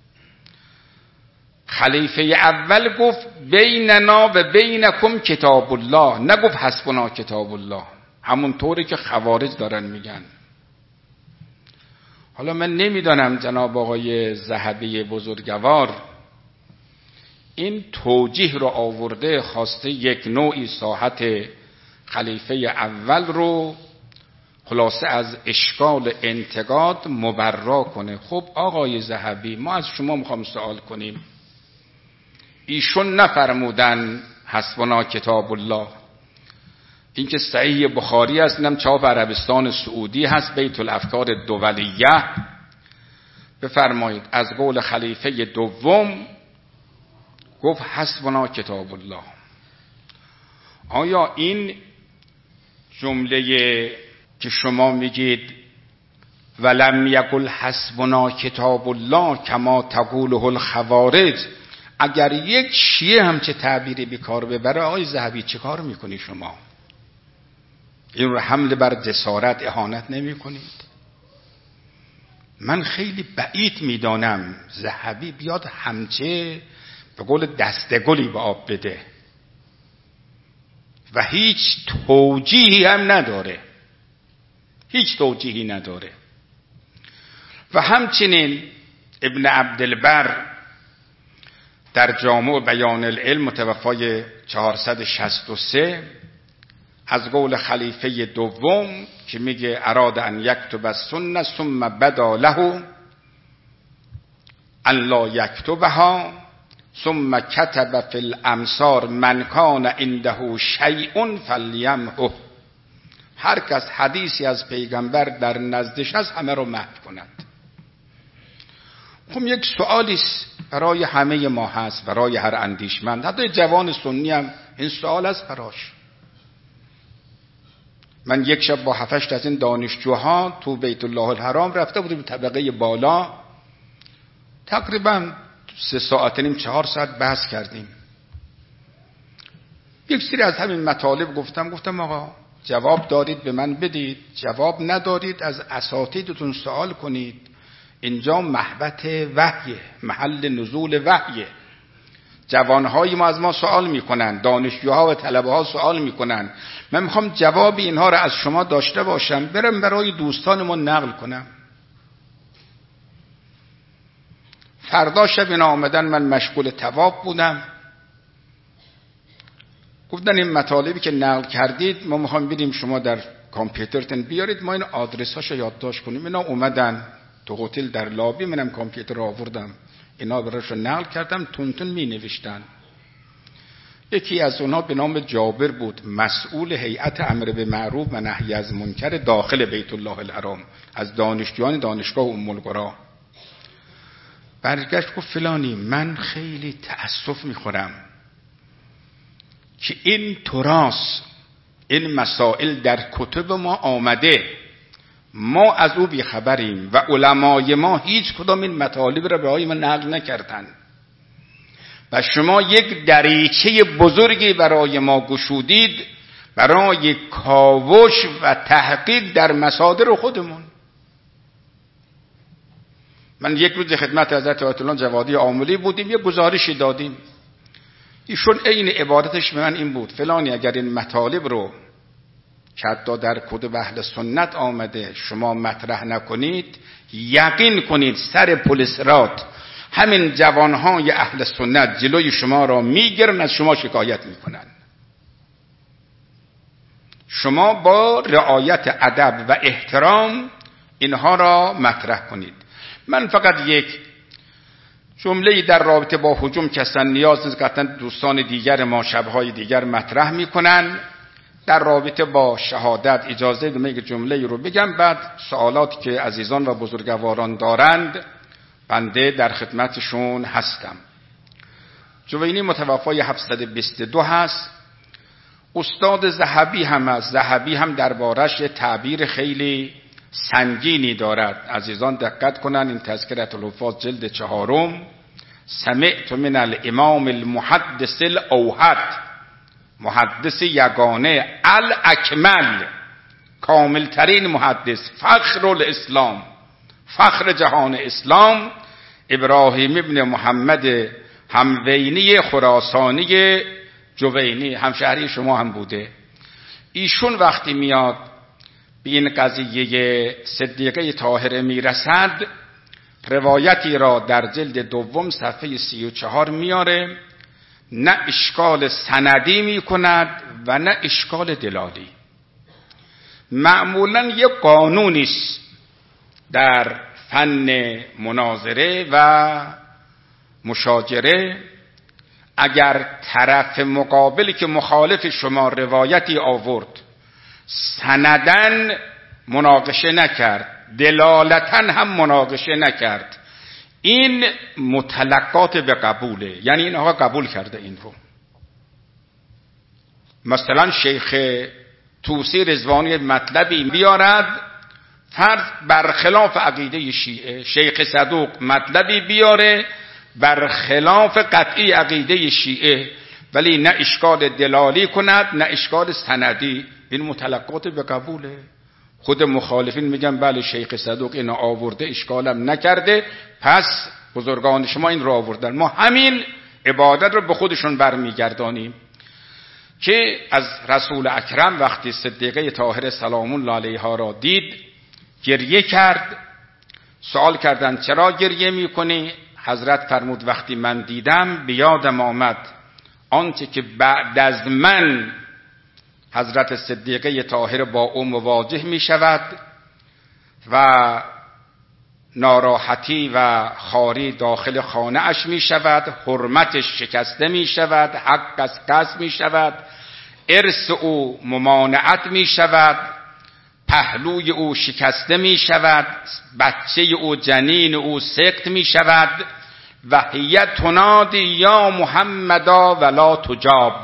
خلیفه اول گفت بیننا و بینکم کتاب الله، نگفت حسبنا کتاب الله، همون طوری که خوارج دارن میگن. حالا من نمیدانم جناب آقای ذهبی بزرگوار این توجیه رو آورده خواسته یک نوعی ساحت خلیفه اول رو خلاصه از اشکال انتقاد مبرا کنه. خب آقای ذهبی ما از شما میخوام سوال کنیم، ایشون نفرمودن حسبنا کتاب الله؟ این که صحیح بخاری است، اینم چاپ عربستان سعودی هست، بیت الافکار الدولیه. بفرمایید از قول خلیفه دوم گفت حسبنا کتاب الله. آیا این جمله که شما میگید ولم یقل حسبنا کتاب الله کما تقوله الخوارج، اگر یک شیعه هم چه تعبیری به کار ببره آقای ذهبی چه کار میکنی شما؟ این رو حمله بر جسارت اهانت نمی کنید؟ من خیلی بعید میدانم ذهبی بیاد همچه به قول دستگلی به آب بده و هیچ توجیهی هم نداره، هیچ توجیهی نداره. و همچنین ابن عبدالبر در جامع بیان العلم متوفای 463 از قول خلیفه دوم که میگه اراد ان یکتب السنه ثم بدا له ان لا یکتبها ثم کتب فی الامصار من کان عنده شیء فلیمحه. هر کس حدیثی از پیغمبر در نزدش هست همه رو محو کند. خب یک سوالی برای همه ما هست، برای هر اندیشمند، حتی جوان سنی هم این سوال از فراش. من یک شب با 7-8 از این دانشجوها تو بیت الله الحرام رفته بودیم طبقه بالا، تقریبا 3 ساعت و نیم 4 ساعت بحث کردیم. یک سری از همین مطالب گفتم آقا جواب دارید به من بدید، جواب ندارید از اساتیدتون سوال کنید. اینجا محبت وحیه، محل نزول وحیه. جوانهای ما از ما سوال میکنن، دانشجوها و طلبه ها سوال میکنن. من میخوام جواب اینها رو از شما داشته باشم، برم برای دوستانمون نقل کنم. فردا شب اینا آمدن، من مشغول طواف بودم، گفتن این مطالبی که نقل کردید ما میخوام بریم شما در کامپیوترتون بیارید، ما این آدرس هاشو یادداشت کنیم. اینا اومدن تو هتل در لابی، منم کامپیوتر رو آوردم، اینا براشون نقل کردم، تون می نوشتن. یکی از اونها به نام جابر بود، مسئول هیئت امر به معروف و نهی از منکر داخل بیت الله الحرام، از دانشجویان دانشگاه ام القری. برگشت گفت فلانی من خیلی تأسف میخورم که این تراث، این مسائل در کتب ما آمده، ما از او بیخبریم و علمای ما هیچ کدام این مطالب را برای ما نقل نکردن و شما یک دریچه بزرگی برای ما گشودید برای کاوش و تحقیق در مصادر خودمون. من یک روز خدمت حضرت آیت الله جوادی آملی بودیم، یک گزارشی دادیم. ایشون عین عبادتش به من این بود، فلانی اگر این مطالب رو که حتی در کتب اهل سنت آمده شما مطرح نکنید، یقین کنید سر پل صراط همین جوانهای اهل سنت جلوی شما را میگیرن، از شما شکایت میکنن. شما با رعایت ادب و احترام اینها را مطرح کنید. من فقط یک جمله‌ای در رابطه با هجوم کسان نیاز نیست، قطعا دوستان دیگر ما شب‌های دیگر مطرح میکنن. در رابطه با شهادت اجازه بدید یک جمله‌ای رو بگم، بعد سوالاتی که عزیزان و بزرگواران دارند بنده در خدمتشون هستم. جوینی متوفای 722 هست. استاد ذهبی هم است. ذهبی هم دربارش تعبیر خیلی سنگینی دارد. عزیزان دقت کنن، این تذکرة الحفاظ جلد 4 سمعت من الامام المحدث الاوحد، محدث یگانه الاکمل، کامل ترین محدث، فخر الاسلام، فخر جهان اسلام، ابراهیم ابن محمد هموینی خراسانی جوینی، همشهری شما هم بوده. ایشون وقتی میاد به این قضیه صدیقه طاهره میرسد، روایتی را در جلد 2 صفحه 34 میاره، نه اشکال سندی میکند و نه اشکال دلالی. معمولا یک قانونی است در فن مناظره و مشاجره، اگر طرف مقابلی که مخالف شما روایتی آورد سندن مناقشه نکرد، دلالتا هم مناقشه نکرد، این متلقات به قبوله، یعنی این آقا قبول کرده این رو. مثلا شیخ طوسی رضوانی مطلبی بیارد فرض برخلاف عقیده شیعه، شیخ صدوق مطلبی بیاره برخلاف قطعی عقیده شیعه، ولی نه اشکال دلالی کند نه اشکال سندی، این متلقات به قبوله. خود مخالفین میگن بله شیخ صدوق اینو آورده اشکالم نکرده، پس بزرگان شما این رو آوردن، ما همین عبادت رو به خودشون برمیگردانیم. که از رسول اکرم وقتی صدیقه طاهره سلام الله علیها را دید گریه کرد. سوال کردند چرا گریه میکنی؟ حضرت فرمود وقتی من دیدم بیادم آمد آنچه که بعد از من حضرت صدیقه طاهره با او مواجه می شود و ناراحتی و خاری داخل خانه اش می شود، حرمتش شکسته می شود، حق از قصد می شود، ارث او ممانعت می شود، پهلوی او شکسته می شود، بچه او جنین او سقط می شود و هی تنادی یا محمدا ولا تجاب.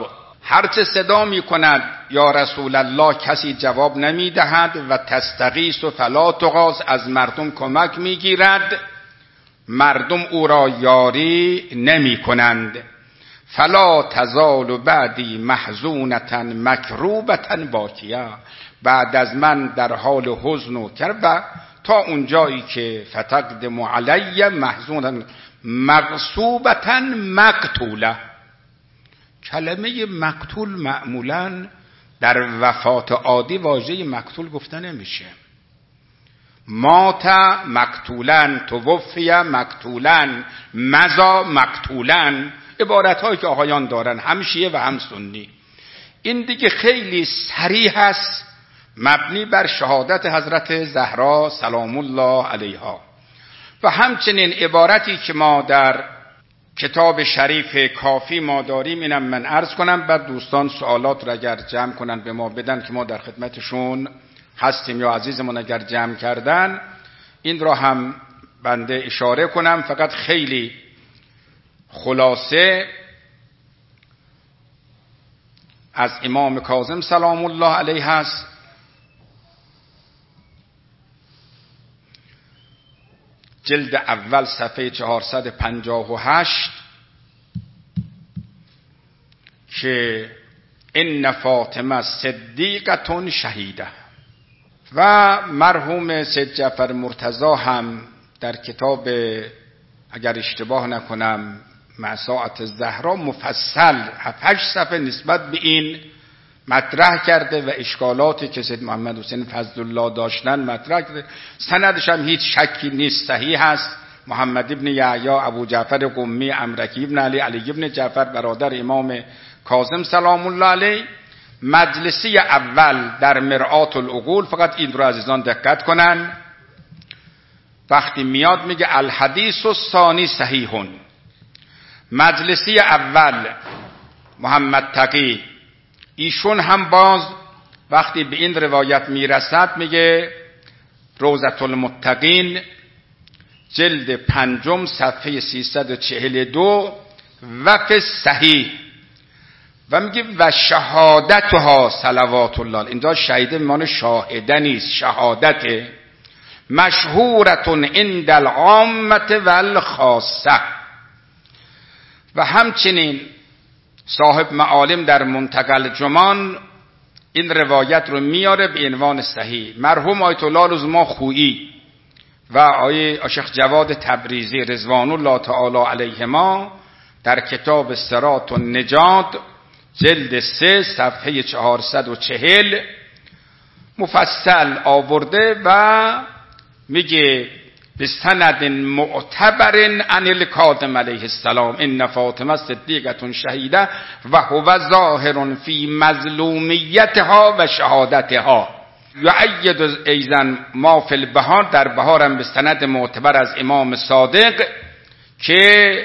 هرچه صدا می کند یا رسول الله کسی جواب نمی دهد و تستغیث و فلا تغاث از مردم کمک می گیرد، مردم او را یاری نمی کنند. فلا تزال بعدی محزونتا مکروبتا باکیه، بعد از من در حال حزن و کرب تا اونجایی که فتقدم علی محزونا مغصوبتا مقتوله. کلمه مقتول معمولا در وفات عادی واژه مقتول گفته نمیشه. مات مقتولن، توفی مقتولن، مضی مقتولن، عبارت هایی که آقایان دارن، هم شیعه و هم سنی. این دیگه خیلی صریح است، مبنی بر شهادت حضرت زهرا سلام الله علیها. و همچنین عبارتی که ما در کتاب شریف کافی ما داریم، اینم من عرض کنم، بعد دوستان سوالات را اگر جمع کنن به ما بدن که ما در خدمتشون هستیم، یا عزیزمون اگر جمع کردن این را هم بنده اشاره کنم. فقط خیلی خلاصه از امام کاظم سلام الله علیه هست. جلد اول صفحه 458 که ان فاطمه صدیقه شهیده. و مرحوم سید جعفر مرتضی هم در کتاب اگر اشتباه نکنم مساعت الزهرا مفصل 7-8 صفحه نسبت به این مطرح کرده و اشکالاتی که سید محمد حسین فضل الله داشتن مطرح کرده. سندش هم هیچ شکی نیست، صحیح است. محمد ابن یحیی ابو جعفر قمی امرکی ابن علی ابن جعفر برادر امام کاظم سلام الله علیه. مجلسی اول در مرآت العقول، فقط این رو عزیزان دقت کنن، وقتی میاد میگه الحدیث الثانی صحیحون. مجلسی اول محمد تقی ایشون هم باز وقتی به این روایت میرسد میگه روضة المتقین جلد 5 صفحه 342 و فی صحیح و میگه و شهادتها صلوات الله. اینجا شهیده میمانه شاهده نیست، شهادت مشهورتون عند العامه والخاصه. و همچنین صاحب معالم در منتقى الجمان این روایت رو میاره به عنوان صحیح. مرحوم آیت الله العظما خویی و آیه شیخ جواد تبریزی رضوان الله تعالی علیهما در کتاب صراط النجات جلد 3 صفحه 440 مفصل آورده و میگه به سند معتبر عن الکاظم علیه السلام ان فاطمه صدیقه شهیده و هو ظاهر فی مظلومیتها و شهادتها. یؤید ایضا ما فی البهار، در بهارم به سند معتبر از امام صادق که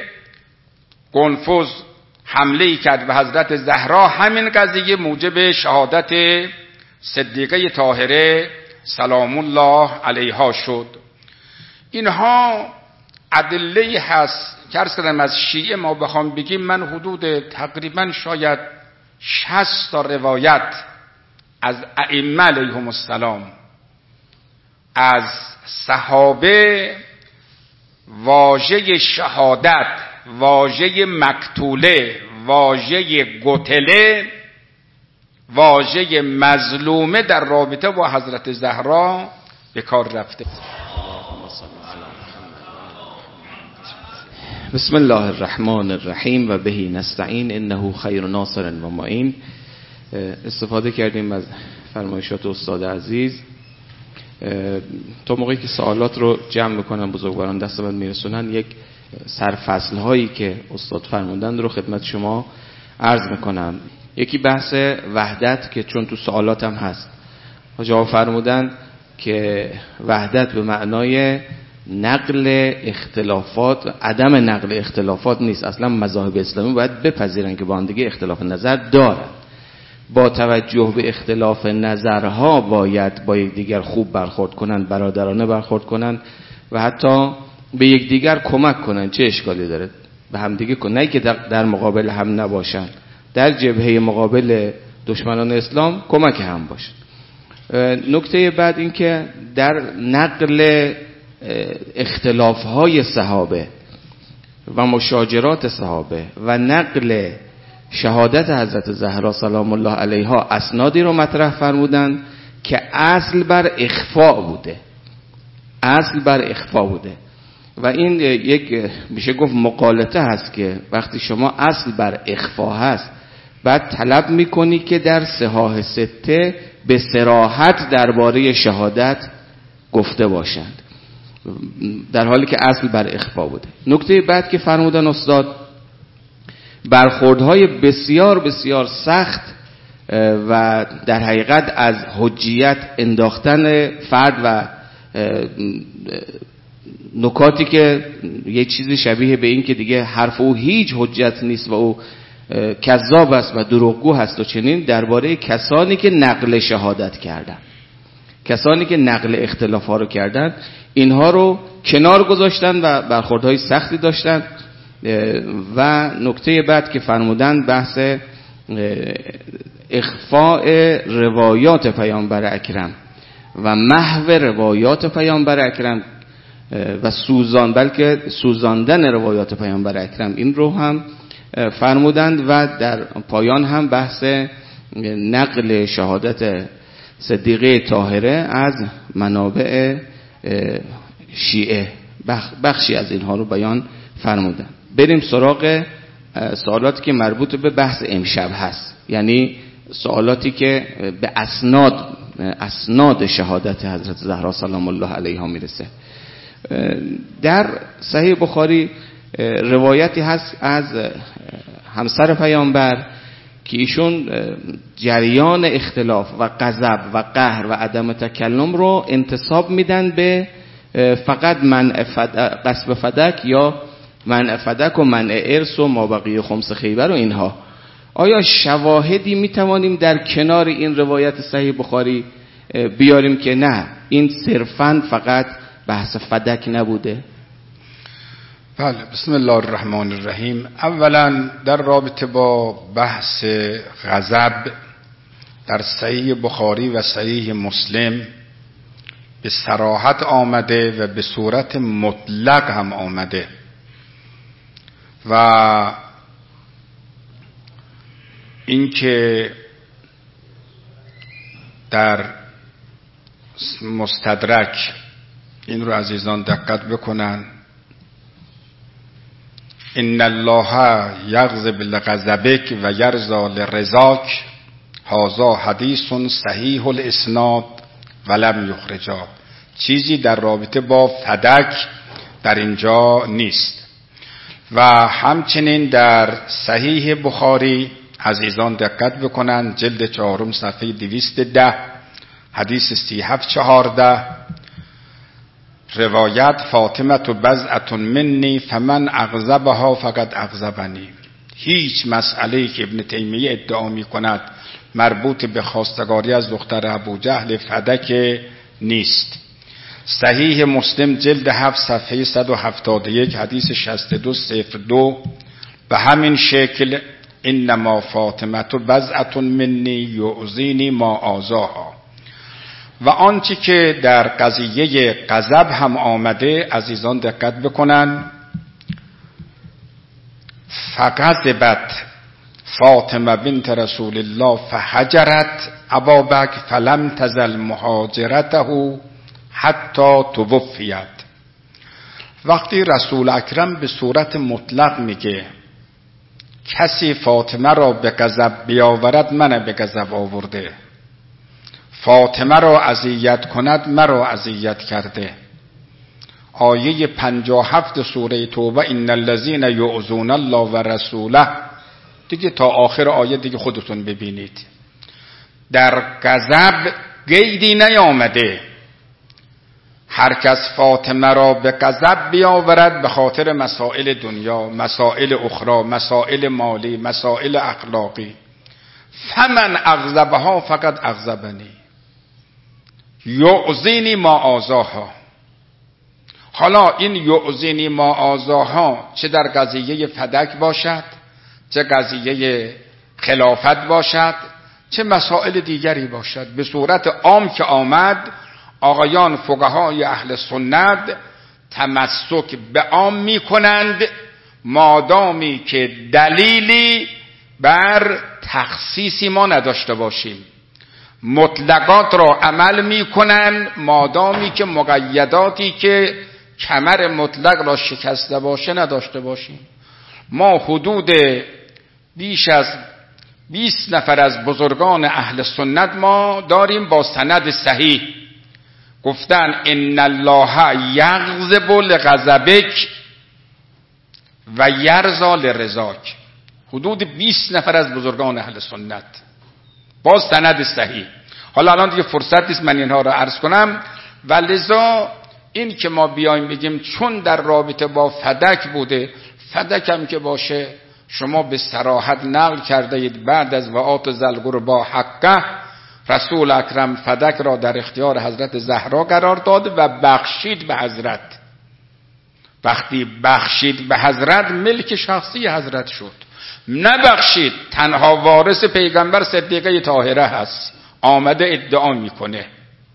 قنفذ حمله کرد به حضرت زهرا، همین قضیه موجب شهادت صدیقه طاهره سلام الله علیها شد. اینها ادله هست که عرض کردم از شیعه ما بخوام بگیم، من حدود تقریبا شاید 60 تا روایت از ائمه علیهم السلام، از صحابه، واژه شهادت، واژه مقتوله، واژه قتله، واژه مظلومه در رابطه با حضرت زهرا به کار رفته. بسم الله الرحمن الرحیم و بهی نستعین انه خیر ناصر و معین. استفاده کردیم از فرمایشات استاد عزیز. تا موقعی که سوالات رو جمع میکنن بزرگواران دست من میرسونن، یک سرفصل هایی که استاد فرمودن رو خدمت شما عرض میکنم. یکی بحث وحدت که چون تو سوالات هم هست، جواب فرمودن که وحدت به معنای نقل اختلافات، عدم نقل اختلافات نیست. اصلا مذاهب اسلامی باید بپذیرن که با هم دیگه اختلاف نظر دارن، با توجه به اختلاف نظرها باید با یکدیگر خوب برخورد کنن، برادرانه برخورد کنن و حتی به یکدیگر کمک کنن. چه اشکالی داره به هم دیگه نه که در مقابل هم نباشن، در جبهه مقابل دشمنان اسلام کمک هم باشد. نکته بعد این که در نقل اختلافهای صحابه و مشاجرات صحابه و نقل شهادت حضرت زهرا سلام الله علیها اسنادی رو مطرح فرمودن که اصل بر اخفاء بوده و این یک میشه گفت مغالطه هست که وقتی شما اصل بر اخفاء هست بعد طلب میکنی که در صحاح سته به صراحت درباره شهادت گفته باشند، در حالی که اصل بر اخفاء بوده. نکته بعد که فرمودن استاد، برخوردهای بسیار بسیار سخت و در حقیقت از حجیت انداختن فرد و نکاتی که یه چیزی شبیه به این که دیگه حرف او هیچ حجت نیست و او کذاب است و دروغگو هست و چنین، درباره کسانی که نقل شهادت کردن، کسانی که نقل اختلاف ها رو کردن، اینها رو کنار گذاشتن و برخوردهای سختی داشتن. و نکته بعد که فرمودن بحث اخفاء روایات پیامبر اکرم و محو روایات پیامبر اکرم و بلکه سوزاندن روایات پیامبر اکرم، این رو هم فرمودند و در پایان هم بحث نقل شهادت صدیقه طاهره از منابع شیعه، بخشی از اینها رو بیان فرمودند. بریم سراغ سوالاتی که مربوط به بحث امشب هست، یعنی سوالاتی که به اسناد شهادت حضرت زهرا سلام الله علیها میرسه. در صحیح بخاری روایتی هست از همسر پیامبر که ایشون جریان اختلاف و غضب و قهر و عدم تکلم رو انتساب میدن به فقط قصب فدک یا منع فدک و منع ارث و مابقی خمس خیبر و اینها. آیا شواهدی میتوانیم در کنار این روایت صحیح بخاری بیاریم که نه این صرفاً فقط بحث فدک نبوده؟ بله، بسم الله الرحمن الرحیم. اولا در رابطه با بحث غضب در صحیح بخاری و صحیح مسلم به صراحت آمده و به صورت مطلق هم آمده و اینکه در مستدرک این رو عزیزان دقت بکنن، ان الله یغضب لغضبک و یرضا لرضاک، هذا حدیث صحیح الاسناد ولم یخرجا. چیزی در رابطه با فدک در اینجا نیست. و همچنین در صحیح بخاری عزیزان دقت بکنن، جلد 4 صفحه 210 حدیث 3714 روایت فاطمه بضعة منی فمن اغضبها فقد اغضبنی. هیچ مسئله‌ای که ابن تیمیه ادعا می‌کند مربوط به خواستگاری از دختر ابوجهل فدک نیست. صحیح مسلم جلد 7 صفحه 171 حدیث 6202 به همین شکل انما فاطمه بضعة منی یؤذینی ما آذاها. و آنچه که در قضیه غضب هم آمده عزیزان دقت بکنن، فغضبت فاطمه بنت رسول الله فهجرت ابابکر فلم تزل مهاجرته حتی توفیت. وقتی رسول اکرم به صورت مطلق میگه کسی فاطمه را به غضب بیاورد من به غضب آورده، فاطمه را اذیت کند مرا اذیت کرده. آیه 57 سوره توبه ان الذين یؤذون الله و رسوله دیگه تا آخر آیه دیگه خودتون ببینید. در غضب قیدی نیامده. هر کس فاطمه را به غضب بیاورد به خاطر مسائل دنیا، مسائل اخرى، مسائل مالی، مسائل اخلاقی، فمن اغضبها فقد اغضبنی یؤذینی ما آذاها. حالا این یؤذینی ما آذاها چه در قضیه فدک باشد، چه قضیه خلافت باشد، چه مسائل دیگری باشد. به صورت عام که آمد، آقایان فقهای اهل سنت تمسک به عام می کنند مادامی که دلیلی بر تخصیصی ما نداشته باشیم. مطلقات را عمل می کنند مادامی که مقیداتی که کمر مطلق را شکسته باشه نداشته باشیم. ما حدود بیش از 20 نفر از بزرگان اهل سنت ما داریم با سند صحیح گفتن ان الله یغضب لغضبک و یرضی لرضاک. حدود 20 نفر از بزرگان اهل سنت با سند صحیح. حالا الان دیگه فرصت نیست من اینها را عرض کنم، و لذا این که ما بیایم بگیم چون در رابطه با فدک بوده، فدک هم که باشه شما به صراحت نقل کرده اید بعد از وآت ذی القربی حقه، رسول اکرم فدک را در اختیار حضرت زهرا قرار داد و بخشید به حضرت. وقتی بخشید به حضرت ملک شخصی حضرت شد. نبخشید تنها وارث پیغمبر صدیقه طاهره هست، آمده ادعا میکنه.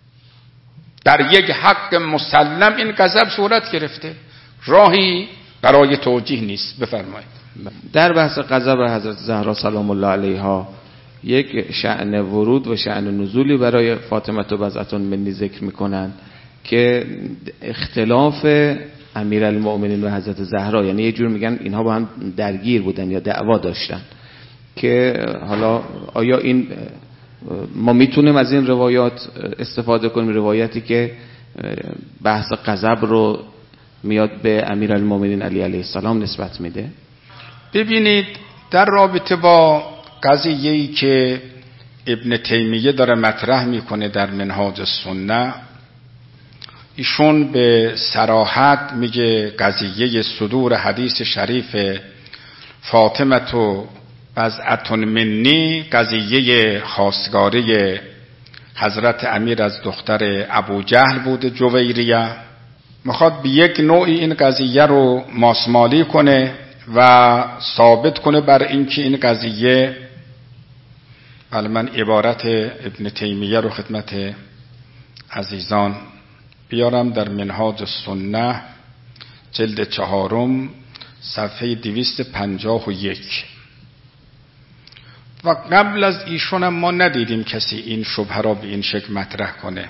در یک حق مسلم این غضب صورت گرفته، راهی برای توجیه نیست. بفرمایید. در بحث غضب حضرت زهرا سلام الله علیها یک شأن ورود و شأن نزولی برای فاطمه بضعة منی ذکر میکنن که اختلاف امیرالمؤمنین و حضرت زهرا، یعنی یه جور میگن اینها با هم درگیر بودن یا دعوا داشتن، که حالا آیا این ما میتونیم از این روایات استفاده کنیم، روایتی که بحث غضب رو میاد به امیرالمؤمنین علی علیه السلام نسبت میده؟ ببینید در رابطه با قضیه‌ای که ابن تیمیه داره مطرح میکنه در منهاج السنه، ایشون به صراحت میگه قضیه صدور حدیث شریف فاطمه بضعة منی قضیه خواستگاری حضرت امیر از دختر ابو جهل بوده جویریه. میخواد به یک نوعی این قضیه رو ماسمالی کنه و ثابت کنه بر اینکه این قضیه، ولی من عبارت ابن تیمیه رو خدمت عزیزان بیارم در منهاج السنه جلد 4 صفحه 251. و قبل از ایشون هم ما ندیدیم کسی این شبهه را به این شکل مطرح کنه.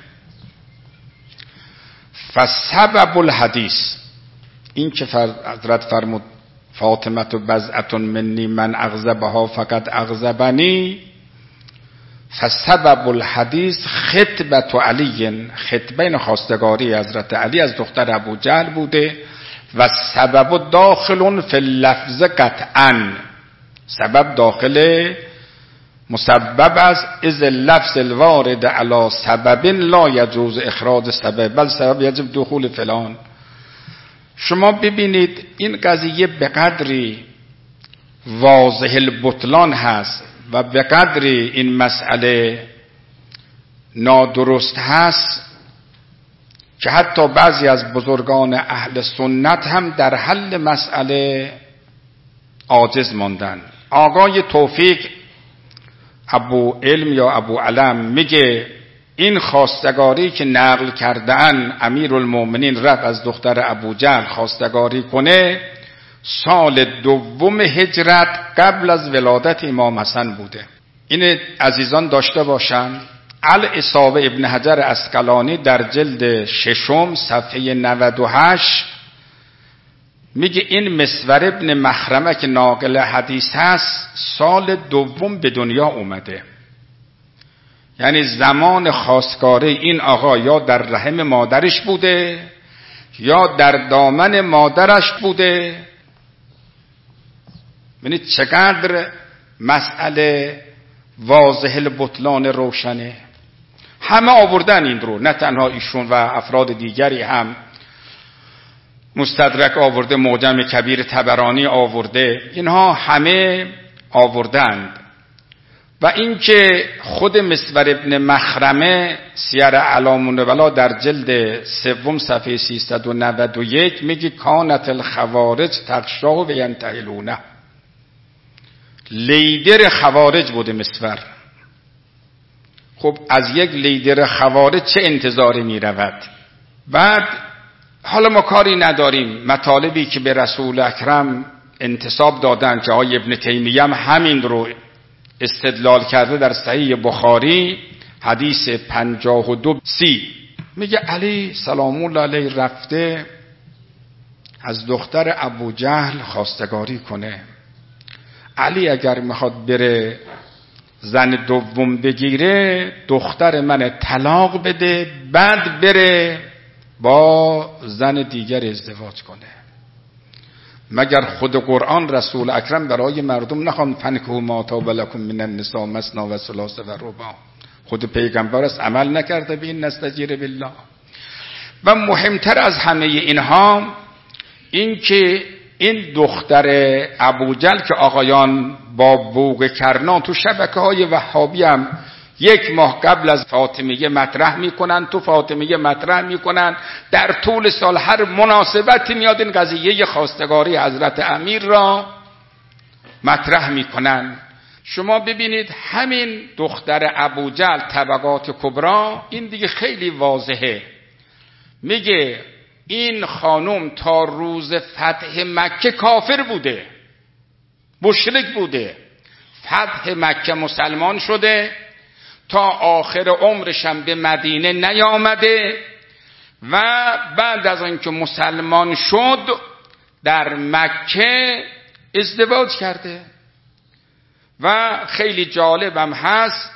فسبب الحدیث، این که حضرت فرمود فاطمه بضعة منی من اغضبها فقط اغضبنی، فسبب الحدیث خطبه علی، خطبه خواستگاری حضرت علی از دختر ابو جهل بوده. و سبب داخل فی اللفظ قطعا، سبب داخل مسبب است، از اللفظ الوارد علی سبب لا یجوز اخراج سبب بل سبب یجب دخول فلان. شما ببینید این قضیه به قدری واضح البطلان هست و به قدری این مسئله نادرست هست که حتی بعضی از بزرگان اهل سنت هم در حل مسئله عاجز ماندن. آقای توفیق ابو علم یا ابو علم میگه این خواستگاری که نقل کردن امیرالمؤمنین رفت از دختر ابو جهل خواستگاری کنه سال 2 هجرت قبل از ولادت امام حسن بوده. این عزیزان داشته باشن. الاصابه ابن حجر عسقلانی در جلد 6 صفحه 98 میگه این مسور ابن مخرمه که ناقل حدیث هست سال 2 به دنیا اومده، یعنی زمان خواستگاری این آقا یا در رحم مادرش بوده یا در دامن مادرش بوده. ببینید چقدر مسئله واضح البطلان روشنه. همه آوردن این رو، نه تنها ایشون و افراد دیگری هم. مستدرک آورده، معجم کبیر طبرانی آورده، اینها همه آوردند. و اینکه خود مسور ابن مخرمه سیر اعلام النبلا در جلد 3 صفحه 391 میگه کانت الخوارج تغشاه و ینتهلونه، لیدر خوارج بوده مسور. خب از یک لیدر خوارج چه انتظاری می رود؟ بعد حالا ما کاری نداریم، مطالبی که به رسول اکرم انتساب دادن که آقای ابن تیمیه هم همین رو استدلال کرده در صحیح بخاری حدیث 52-30 میگه علی سلام الله علیه رفته از دختر ابو جهل خواستگاری کنه. علی اگر میخواد بره زن دوم بگیره دختر من طلاق بده، بعد بره با زن دیگر ازدواج کنه. مگر خود قرآن رسول اکرم برای مردم نخوان فنکحوا ما طاب لکم من النساء مثنی و ثلاث و رباع؟ خود پیغمبر است عمل نکرده به این نستجیر بالله. و مهمتر از همه اینها این که این دختر ابوجهل که آقایان با بوق کرنا تو شبکه‌های وهابی هم 1 ماه قبل از فاطمیه مطرح میکنن، تو فاطمیه مطرح میکنن، در طول سال هر مناسبتی میاد این قضیه خواستگاری حضرت امیر را مطرح میکنن. شما ببینید همین دختر ابوجهل طبقات کبرا این دیگه خیلی واضحه، میگه این خانم تا روز فتح مکه کافر بوده، مشرک بوده، فتح مکه مسلمان شده، تا آخر عمرش هم به مدینه نیامده و بعد از اینکه مسلمان شد در مکه ازدواج کرده. و خیلی جالبم هست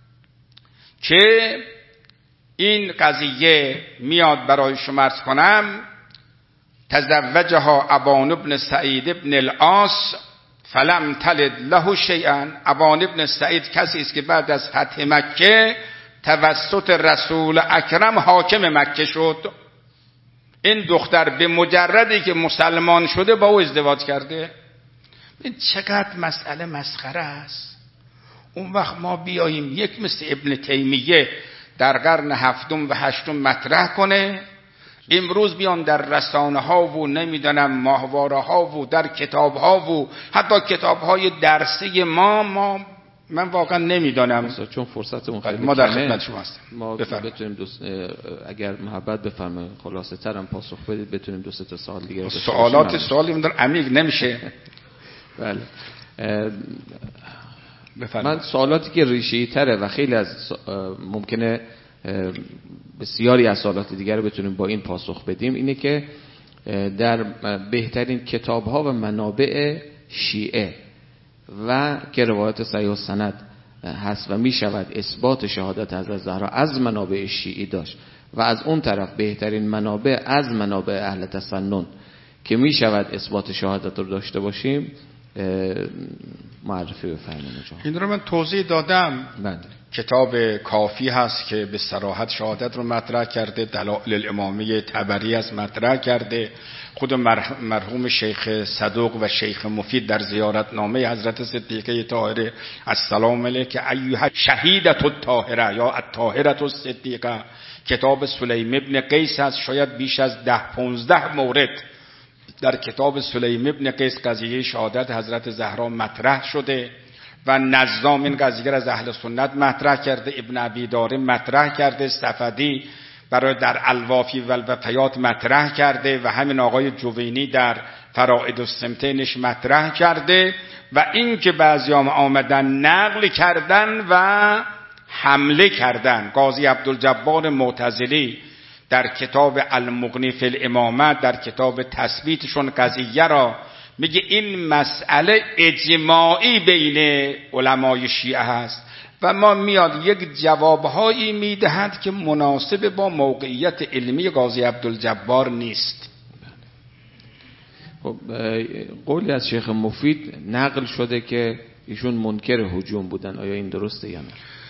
که این قضیه میاد برای شما عرض کنم. تزوجها ابان بن سعید بن العاص فلم تلد له شیئا. ابان بن سعید کسی است که بعد از فتح مکه توسط رسول اکرم حاکم مکه شد. این دختر به مجردی که مسلمان شده با او ازدواج کرده. این چقدر مسئله مسخره است. اون وقت ما بیاییم یک مثل ابن تیمیه در قرن 7 و 8 مطرح کنه، امروز بیان در رسانه ها و نمیدونم ماهواره ها و در کتاب ها و حتی کتاب های درسی ما من واقعا نمیدونم، چون فرصتمون خیلی ما در خدمت شما هستیم. ما بتونیم اگر محبت بفرمایید خلاصه ترم پاسخ بدید، بتونیم 2-3 تا سوال دیگه سوالی من در عمیق نمیشه. بله بفرمایید. من سوالاتی که ریشه‌ای تره و خیلی از ممکنه بسیاری از سوالات دیگر رو بتونیم با این پاسخ بدیم، اینه که در بهترین کتاب‌ها و منابع شیعه و که روایت صحیح و سند هست و می شود اثبات شهادت حضرت زهرا از منابع شیعی داشت و از اون طرف بهترین منابع از منابع اهل تسنن که می شود اثبات شهادت رو داشته باشیم معرفی بفرمایید. این رو من توضیح دادم. بله. کتاب کافی هست که به صراحت شهادت رو مطرح کرده، دلائل الامامیه طبری از مطرح کرده، خود مرحوم شیخ صدوق و شیخ مفید در زیارتنامه حضرت صدیقه طاهره السلام علیک ایها شهیدة الطاهره یا الطاهره الصدیقه، کتاب سلیم ابن قیس هست. شاید بیش از 10-15 مورد در کتاب سلیم ابن قیس قضیه شهادت حضرت زهرا مطرح شده و نظام این قضیه را از اهل سنت مطرح کرده، ابن ابی دارم مطرح کرده، صفدی برای در الوافی و الوفیات مطرح کرده و همین آقای جوینی در فرائد السمتینش مطرح کرده. و این که بعضیام آمدن نقل کردن و حمله کردن. قاضی عبدالجبار معتزلی در کتاب المغنی فی الامامه در کتاب تثبیتشون قضیه را میگه این مسئله اجماعی بین علمای شیعه هست و ما میاد یک جوابهایی میدهد که مناسب با موقعیت علمی قاضی عبدالجبار نیست. خب قولی از شیخ مفید نقل شده که ایشون منکر هجوم بودن، آیا این درسته یا نه؟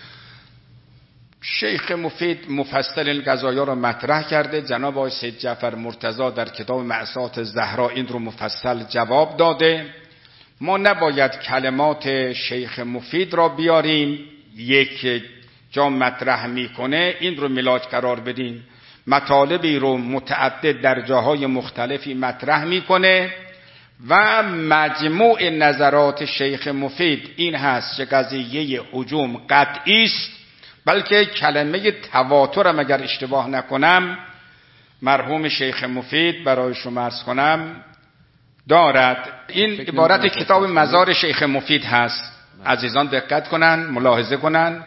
شیخ مفید مفصل این قضایا را مطرح کرده. جناب آقای سید جعفر مرتضی در کتاب مأسات زهرا این رو مفصل جواب داده. ما نباید کلمات شیخ مفید را بیاریم یک جا مطرح میکنه این رو ملاک قرار بدیم. مطالبی رو متعدد در جاهای مختلفی مطرح میکنه و مجموع نظرات شیخ مفید این هست که قضیه هجوم قطعی است، بلکه کلمه تواتر هم اگر اشتباه نکنم مرحوم شیخ مفید برای شما عرض کنم دارد. این عبارت کتاب مزار شیخ مفید هست. عزیزان دقت کنن، ملاحظه کنن.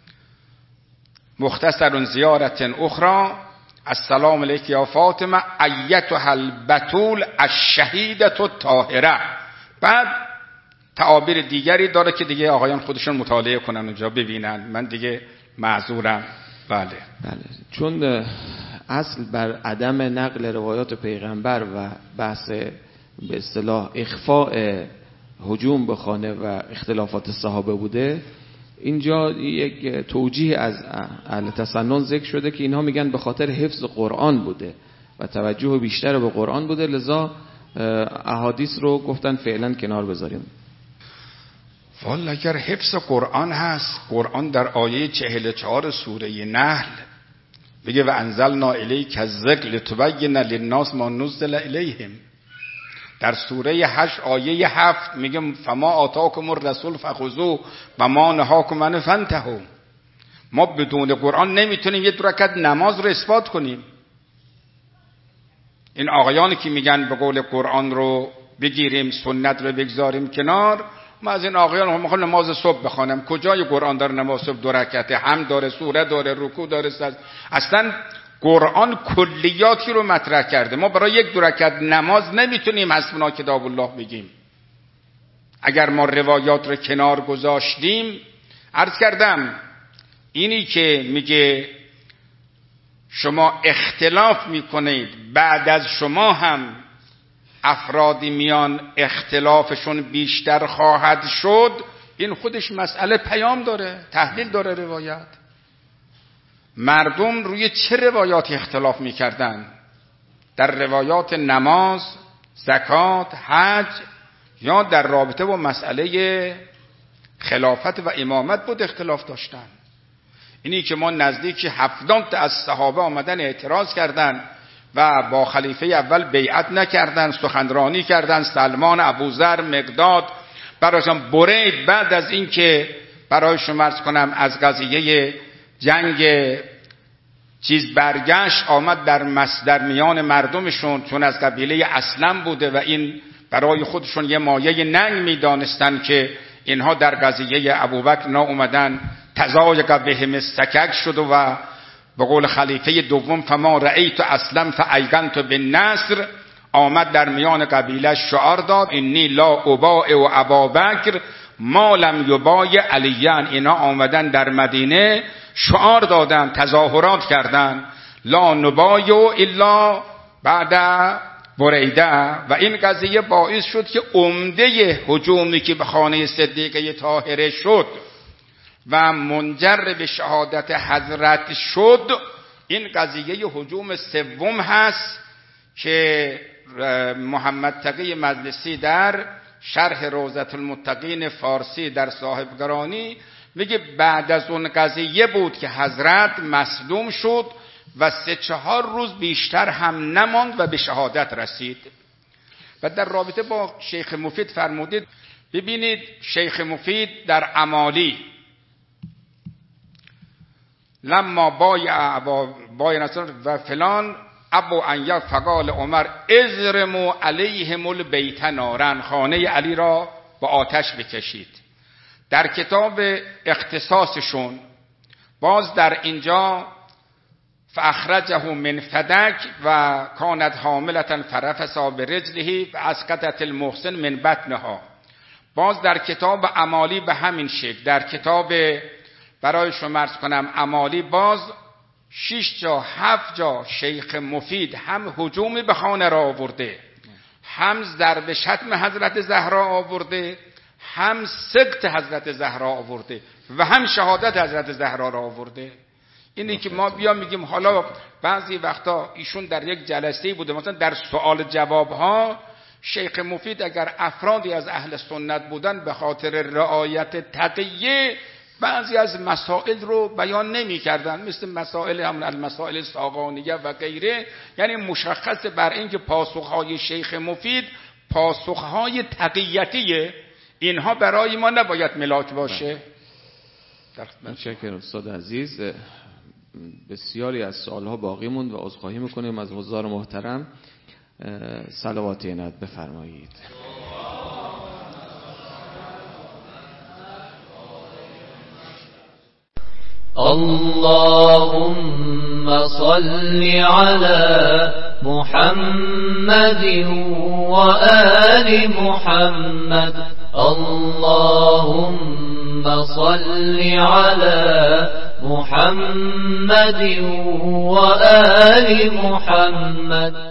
مختصر زیارت اخرى، السلام علیک یا فاطمه ایتها البتول الشهیدة الطاهره. بعد تعابیر دیگری داره که دیگه آقایان خودشون مطالعه کنن اونجا ببینن، من دیگه معذورم. بله چون اصل بر عدم نقل روایات پیغمبر و بحث به اصطلاح اخفاء هجوم به خانه و اختلافات صحابه بوده، اینجا یک توجیه از اهل تسنن ذکر شده که اینها میگن به خاطر حفظ قرآن بوده و توجه بیشتر به قرآن بوده، لذا احادیث رو گفتن فعلا کنار بذاریم. والا اگر حفظ قرآن هست، قرآن در آیه 44 سوره نحل میگه و انزلنا الیک الذکر لتبین للناس ما نزل الیهم. در سوره 8 آیه 7 میگه فما آتاکم الرسول فخذوه و ما نهاکم عنه فانتهوا. ما بدون قرآن نمیتونیم یک رکعت نماز رو اثبات کنیم. این آقایانی که میگن به قول قرآن رو بگیریم سنت رو بگذاریم کنار، ما از این آقایان میخوام نماز صبح بخوانم، کجای قرآن داره نماز صبح 2 رکعته، هم داره، سوره داره، رکوع داره، اصلا قرآن کلیاتی رو مطرح کرده. ما برای 1 2 رکعت نماز نمیتونیم حسبنا کتاب الله بگیم. اگر ما روایات رو کنار گذاشتیم، عرض کردم اینی که میگه شما اختلاف میکنید، بعد از شما هم افرادی میان اختلافشون بیشتر خواهد شد، این خودش مسئله پیام داره، تحلیل داره. روایت مردم روی چه روایاتی اختلاف میکردن؟ در روایات نماز، زکات، حج، یا در رابطه با مسئله خلافت و امامت بود اختلاف داشتن. اینی که ما نزدیک 70 تا از صحابه آمدن اعتراض کردن و با خلیفه اول بیعت نکردن، سخنرانی کردن، سلمان، ابوذر، مقداد، برایشان برید. بعد از این که برای شما عرض کنم از قضیه جنگ برگشت، آمد در میان مردمشون، چون از قبیله اسلم بوده و این برای خودشون یه مایه ننگ میدانستن که اینها در قضیه ابوبکر نا اومدن، تزایق بهم السکک شد و به قول خلیفه دوم فما رأیت اسلم فایقنت بالنصر، آمد در میان قبیله شعار داد انی لا ابایع و ابابکر ما لم یبایع علیان. اینا آمدن در مدینه شعار دادن، تظاهرات کردن لا نبایع الا بعد بریده، و این قضیه باعث شد که عمده هجومی که به خانه صدیقه طاهره شد و منجر به شهادت حضرت شد، این قضیه هجوم سوم هست که محمد تقی مجلسی در شرح روضة المتقین فارسی در صاحبگرانی میگه بعد از اون قضیه بود که حضرت مصدوم شد و 3-4 روز بیشتر هم نماند و به شهادت رسید. و در رابطه با شیخ مفید فرمودید، ببینید شیخ مفید در امالی لما بای نصر و فلان ابو ان فقال عمر ازرموا علیهم البیت نارا، خانه علی را با آتش بکشید. در کتاب اختصاصشون باز در اینجا فاخرجه من فدک و کانت حاملة فرفسا برجله و اسقطت المحسن من بطنها. باز در کتاب امالی به همین شکل، در کتاب برای شما عرض کنم امالی باز 6 جا 7 جا شیخ مفید هم هجومی به خانه را آورده، هم ضرب شتم حضرت زهرا آورده، هم سقط حضرت زهرا آورده و هم شهادت حضرت زهرا را آورده. اینی که ما بیا میگیم حالا بعضی وقتا ایشون در یک جلسه بوده، مثلا در سوال جواب ها شیخ مفید اگر افرادی از اهل سنت بودن به خاطر رعایت تقیه بعضی از مسائل رو بیان نمی کردن، مثل مسائل همون المسائل ساقانیه و غیره. یعنی مشخص بر این که پاسخهای شیخ مفید پاسخهای تقییتیه، اینها برای ما نباید ملاک باشه. متشکرم استاد عزیز. بسیاری از سوالها باقی موند و عذرخواهی میکنیم از حضار محترم. صلوات عنایت بفرمایید. اللهم صل على محمد وآل محمد. اللهم صل على محمد وآل محمد.